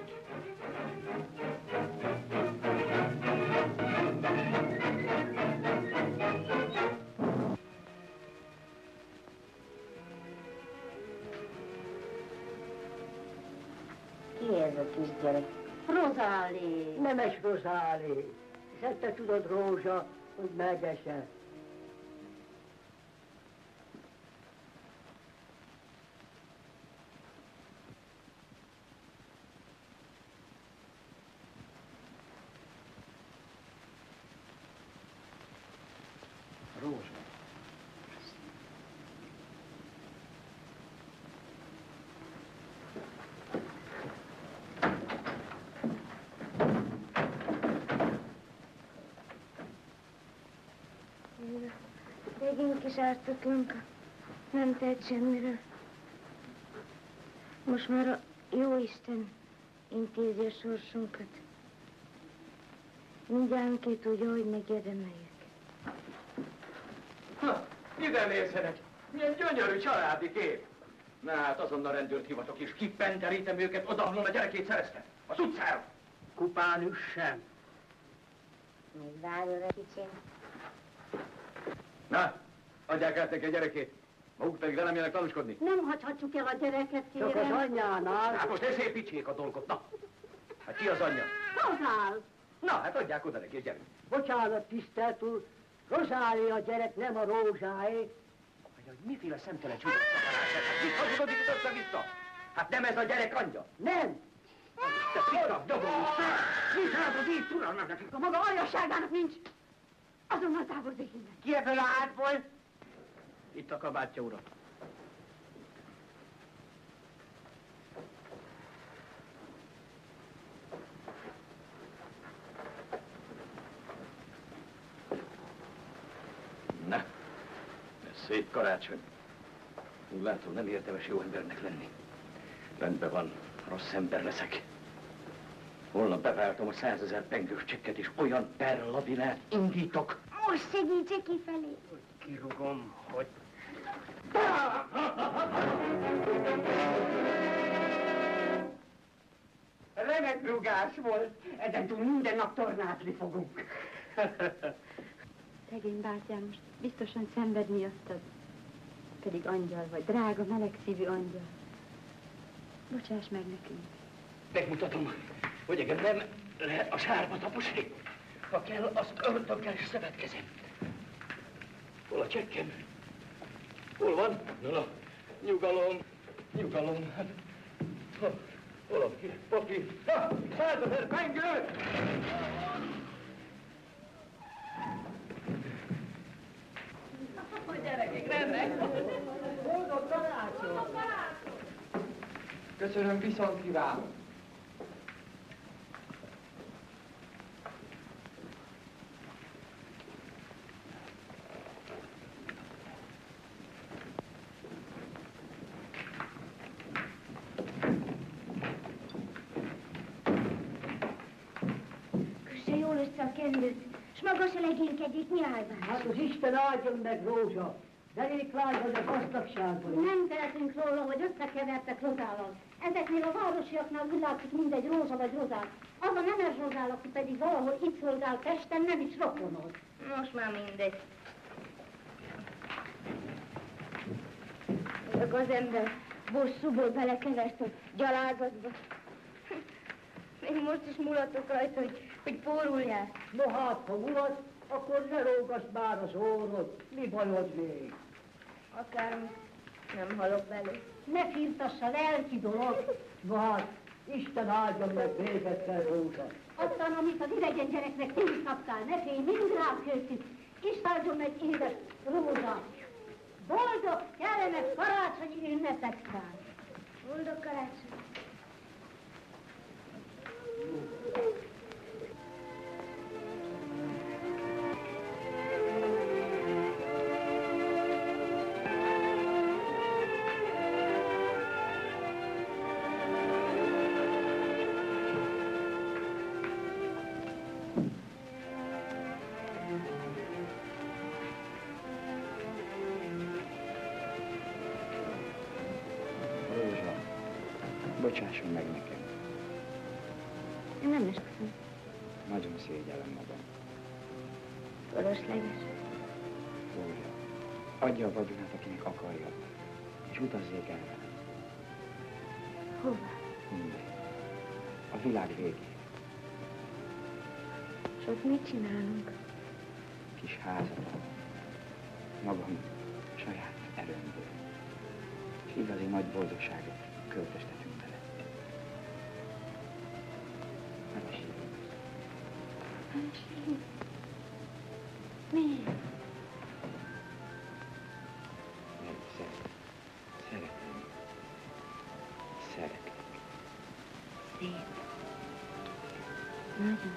Speaker 1: Ki ez a kisgyerek?
Speaker 13: Rozálé.
Speaker 8: Nemes Rozálé. És ezt te tudod, Rózsa, hogy megesel.
Speaker 2: Rózsa.
Speaker 1: Szegény kis ártatlanka nem tehet semmiről. Most már a Jóisten intézi a sorsunkat. Mindjárt tudja, hogy megérdemeljük.
Speaker 4: Ha, ide nézzenek! Milyen gyönyörű családi kép! Na hát azonnal rendőrt hivatok, és kipenterítem őket oda, ahol a gyerekét szerezte. Az utcára!
Speaker 9: Kupán üssem.
Speaker 1: Még várjon egy kicsit.
Speaker 4: Na, adják át neki a gyerekét. Maguk pedig velem jönnek tanúskodni.
Speaker 13: Nem hagyhatjuk el a gyereket, kérem.
Speaker 8: Csak az anyjánál.
Speaker 4: Hát most ne szépítsék a dolgot, na! Hát ki az anyja?
Speaker 13: Rozál!
Speaker 4: Na, hát adják oda neki, gyerünk.
Speaker 8: Bocsánat, tisztelt úr, Rozália gyerek, nem a rózsáé.
Speaker 3: Hogy miféle szemtelen csúnya szavarás ez? Hát mit hazudodik itt össze-vissza? Hát nem ez a gyerek anyja?
Speaker 8: Nem.
Speaker 3: Te fitak, dobogó! Mit hát az így uralnak nekik?
Speaker 13: A maga aljasságának nincs. Azonnal távozik innen.
Speaker 9: Ki ebből a hátból? Itt a kabátja, uram.
Speaker 3: Na, ez szép karácsony. Úgy látom, nem érdemes jó embernek lenni. Rendben van, rossz ember leszek. Holnap beváltom a százezer pengős csekket, és olyan perlavinát indítok.
Speaker 1: Most segítsek kifelé.
Speaker 9: Kirugom, hogy...
Speaker 5: Remek rugás volt. Ezentúl minden nap tornázni fogunk.
Speaker 6: Szegény bátyám, most biztosan szenved miattad. Pedig angyal vagy, drága, melegszívű angyal. Bocsáss meg nekünk.
Speaker 12: Megmutatom, hogy engem nem lehet a sárba taposni. Ha kell, azt öntök és szövetkezem. Hol a csekkem? Hol van? Na, na, nyugalom, nyugalom. Hát, hol, hol a papír? Ha, százezer pengő!
Speaker 7: Gyerekek, remek!
Speaker 8: Boldog karácsony!
Speaker 2: Köszönöm, viszont kívánom.
Speaker 1: Kösse jól össze a kellőt, s maga se legénykedjék nyilván.
Speaker 8: Hát az Isten áldjon meg, Rózsa. Derék lágy vagy a gazdagságban.
Speaker 13: Nem tehetünk róla, hogy összekevertek rozállal. Ezeknél a városiaknál úgy látszik mindegy rózsa vagy rozál. Az a nemes rozál, aki pedig valahol itt szolgál Pesten, nem is rokonod.
Speaker 1: Most már mindegy. Ezek az ember bosszúból belekevert a gyalázatba. Még most is mulatok rajta, hogy, hogy póruljál.
Speaker 8: No hát, ha mulat, akkor ne rógasd már az orrod. Mi bajod még?
Speaker 1: Akármi, nem halok belőle.
Speaker 13: Ne firtassa, lelki dolog.
Speaker 8: No hát, Isten áldjon meg még egyszer, Rózsa.
Speaker 13: Aztán, amit az idegen gyereknek ti kaptál, ne félj, mind rám költjük. Isten áldjon meg, édes Rózsa. Boldog, kellemes karácsonyi ünnepekkel.
Speaker 1: Boldog karácsony.
Speaker 2: Rózsa, bocsásson meg nekem.
Speaker 1: Én nem esküszöm.
Speaker 2: Nagyon szégyellem magam.
Speaker 1: Fölösleges.
Speaker 2: Rózsa, adja a vagyonát, akinek akarja, és utazzék el vele.
Speaker 1: Hova?
Speaker 2: Mindegy. A világ végén.
Speaker 1: És ott mit csinálunk?
Speaker 2: Kis házat, magam saját erőmből. És igazi nagy boldogságot költöztetünk bele. Nem sírunk.
Speaker 1: Nem sírunk. Miért?
Speaker 2: Mert szeret. Szeretem. Szeretlek.
Speaker 1: Szép. Nagyon.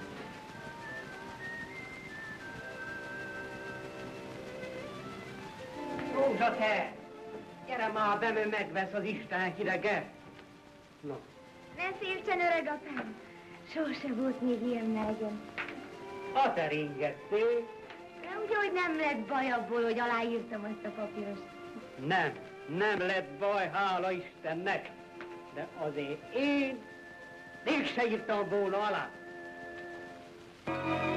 Speaker 9: Rózsa, te! Gyere már be, mert megvesz az Isten hidege. No.
Speaker 1: Ne féltsen, öreg apám. Sose volt még ilyen melegen.
Speaker 9: Ha te ringettél.
Speaker 1: De úgy, hogy nem lett baj abból, hogy aláírtam azt a papírost.
Speaker 9: Nem, nem lett baj, hála Istennek. De azért én mégse írtam volna alá.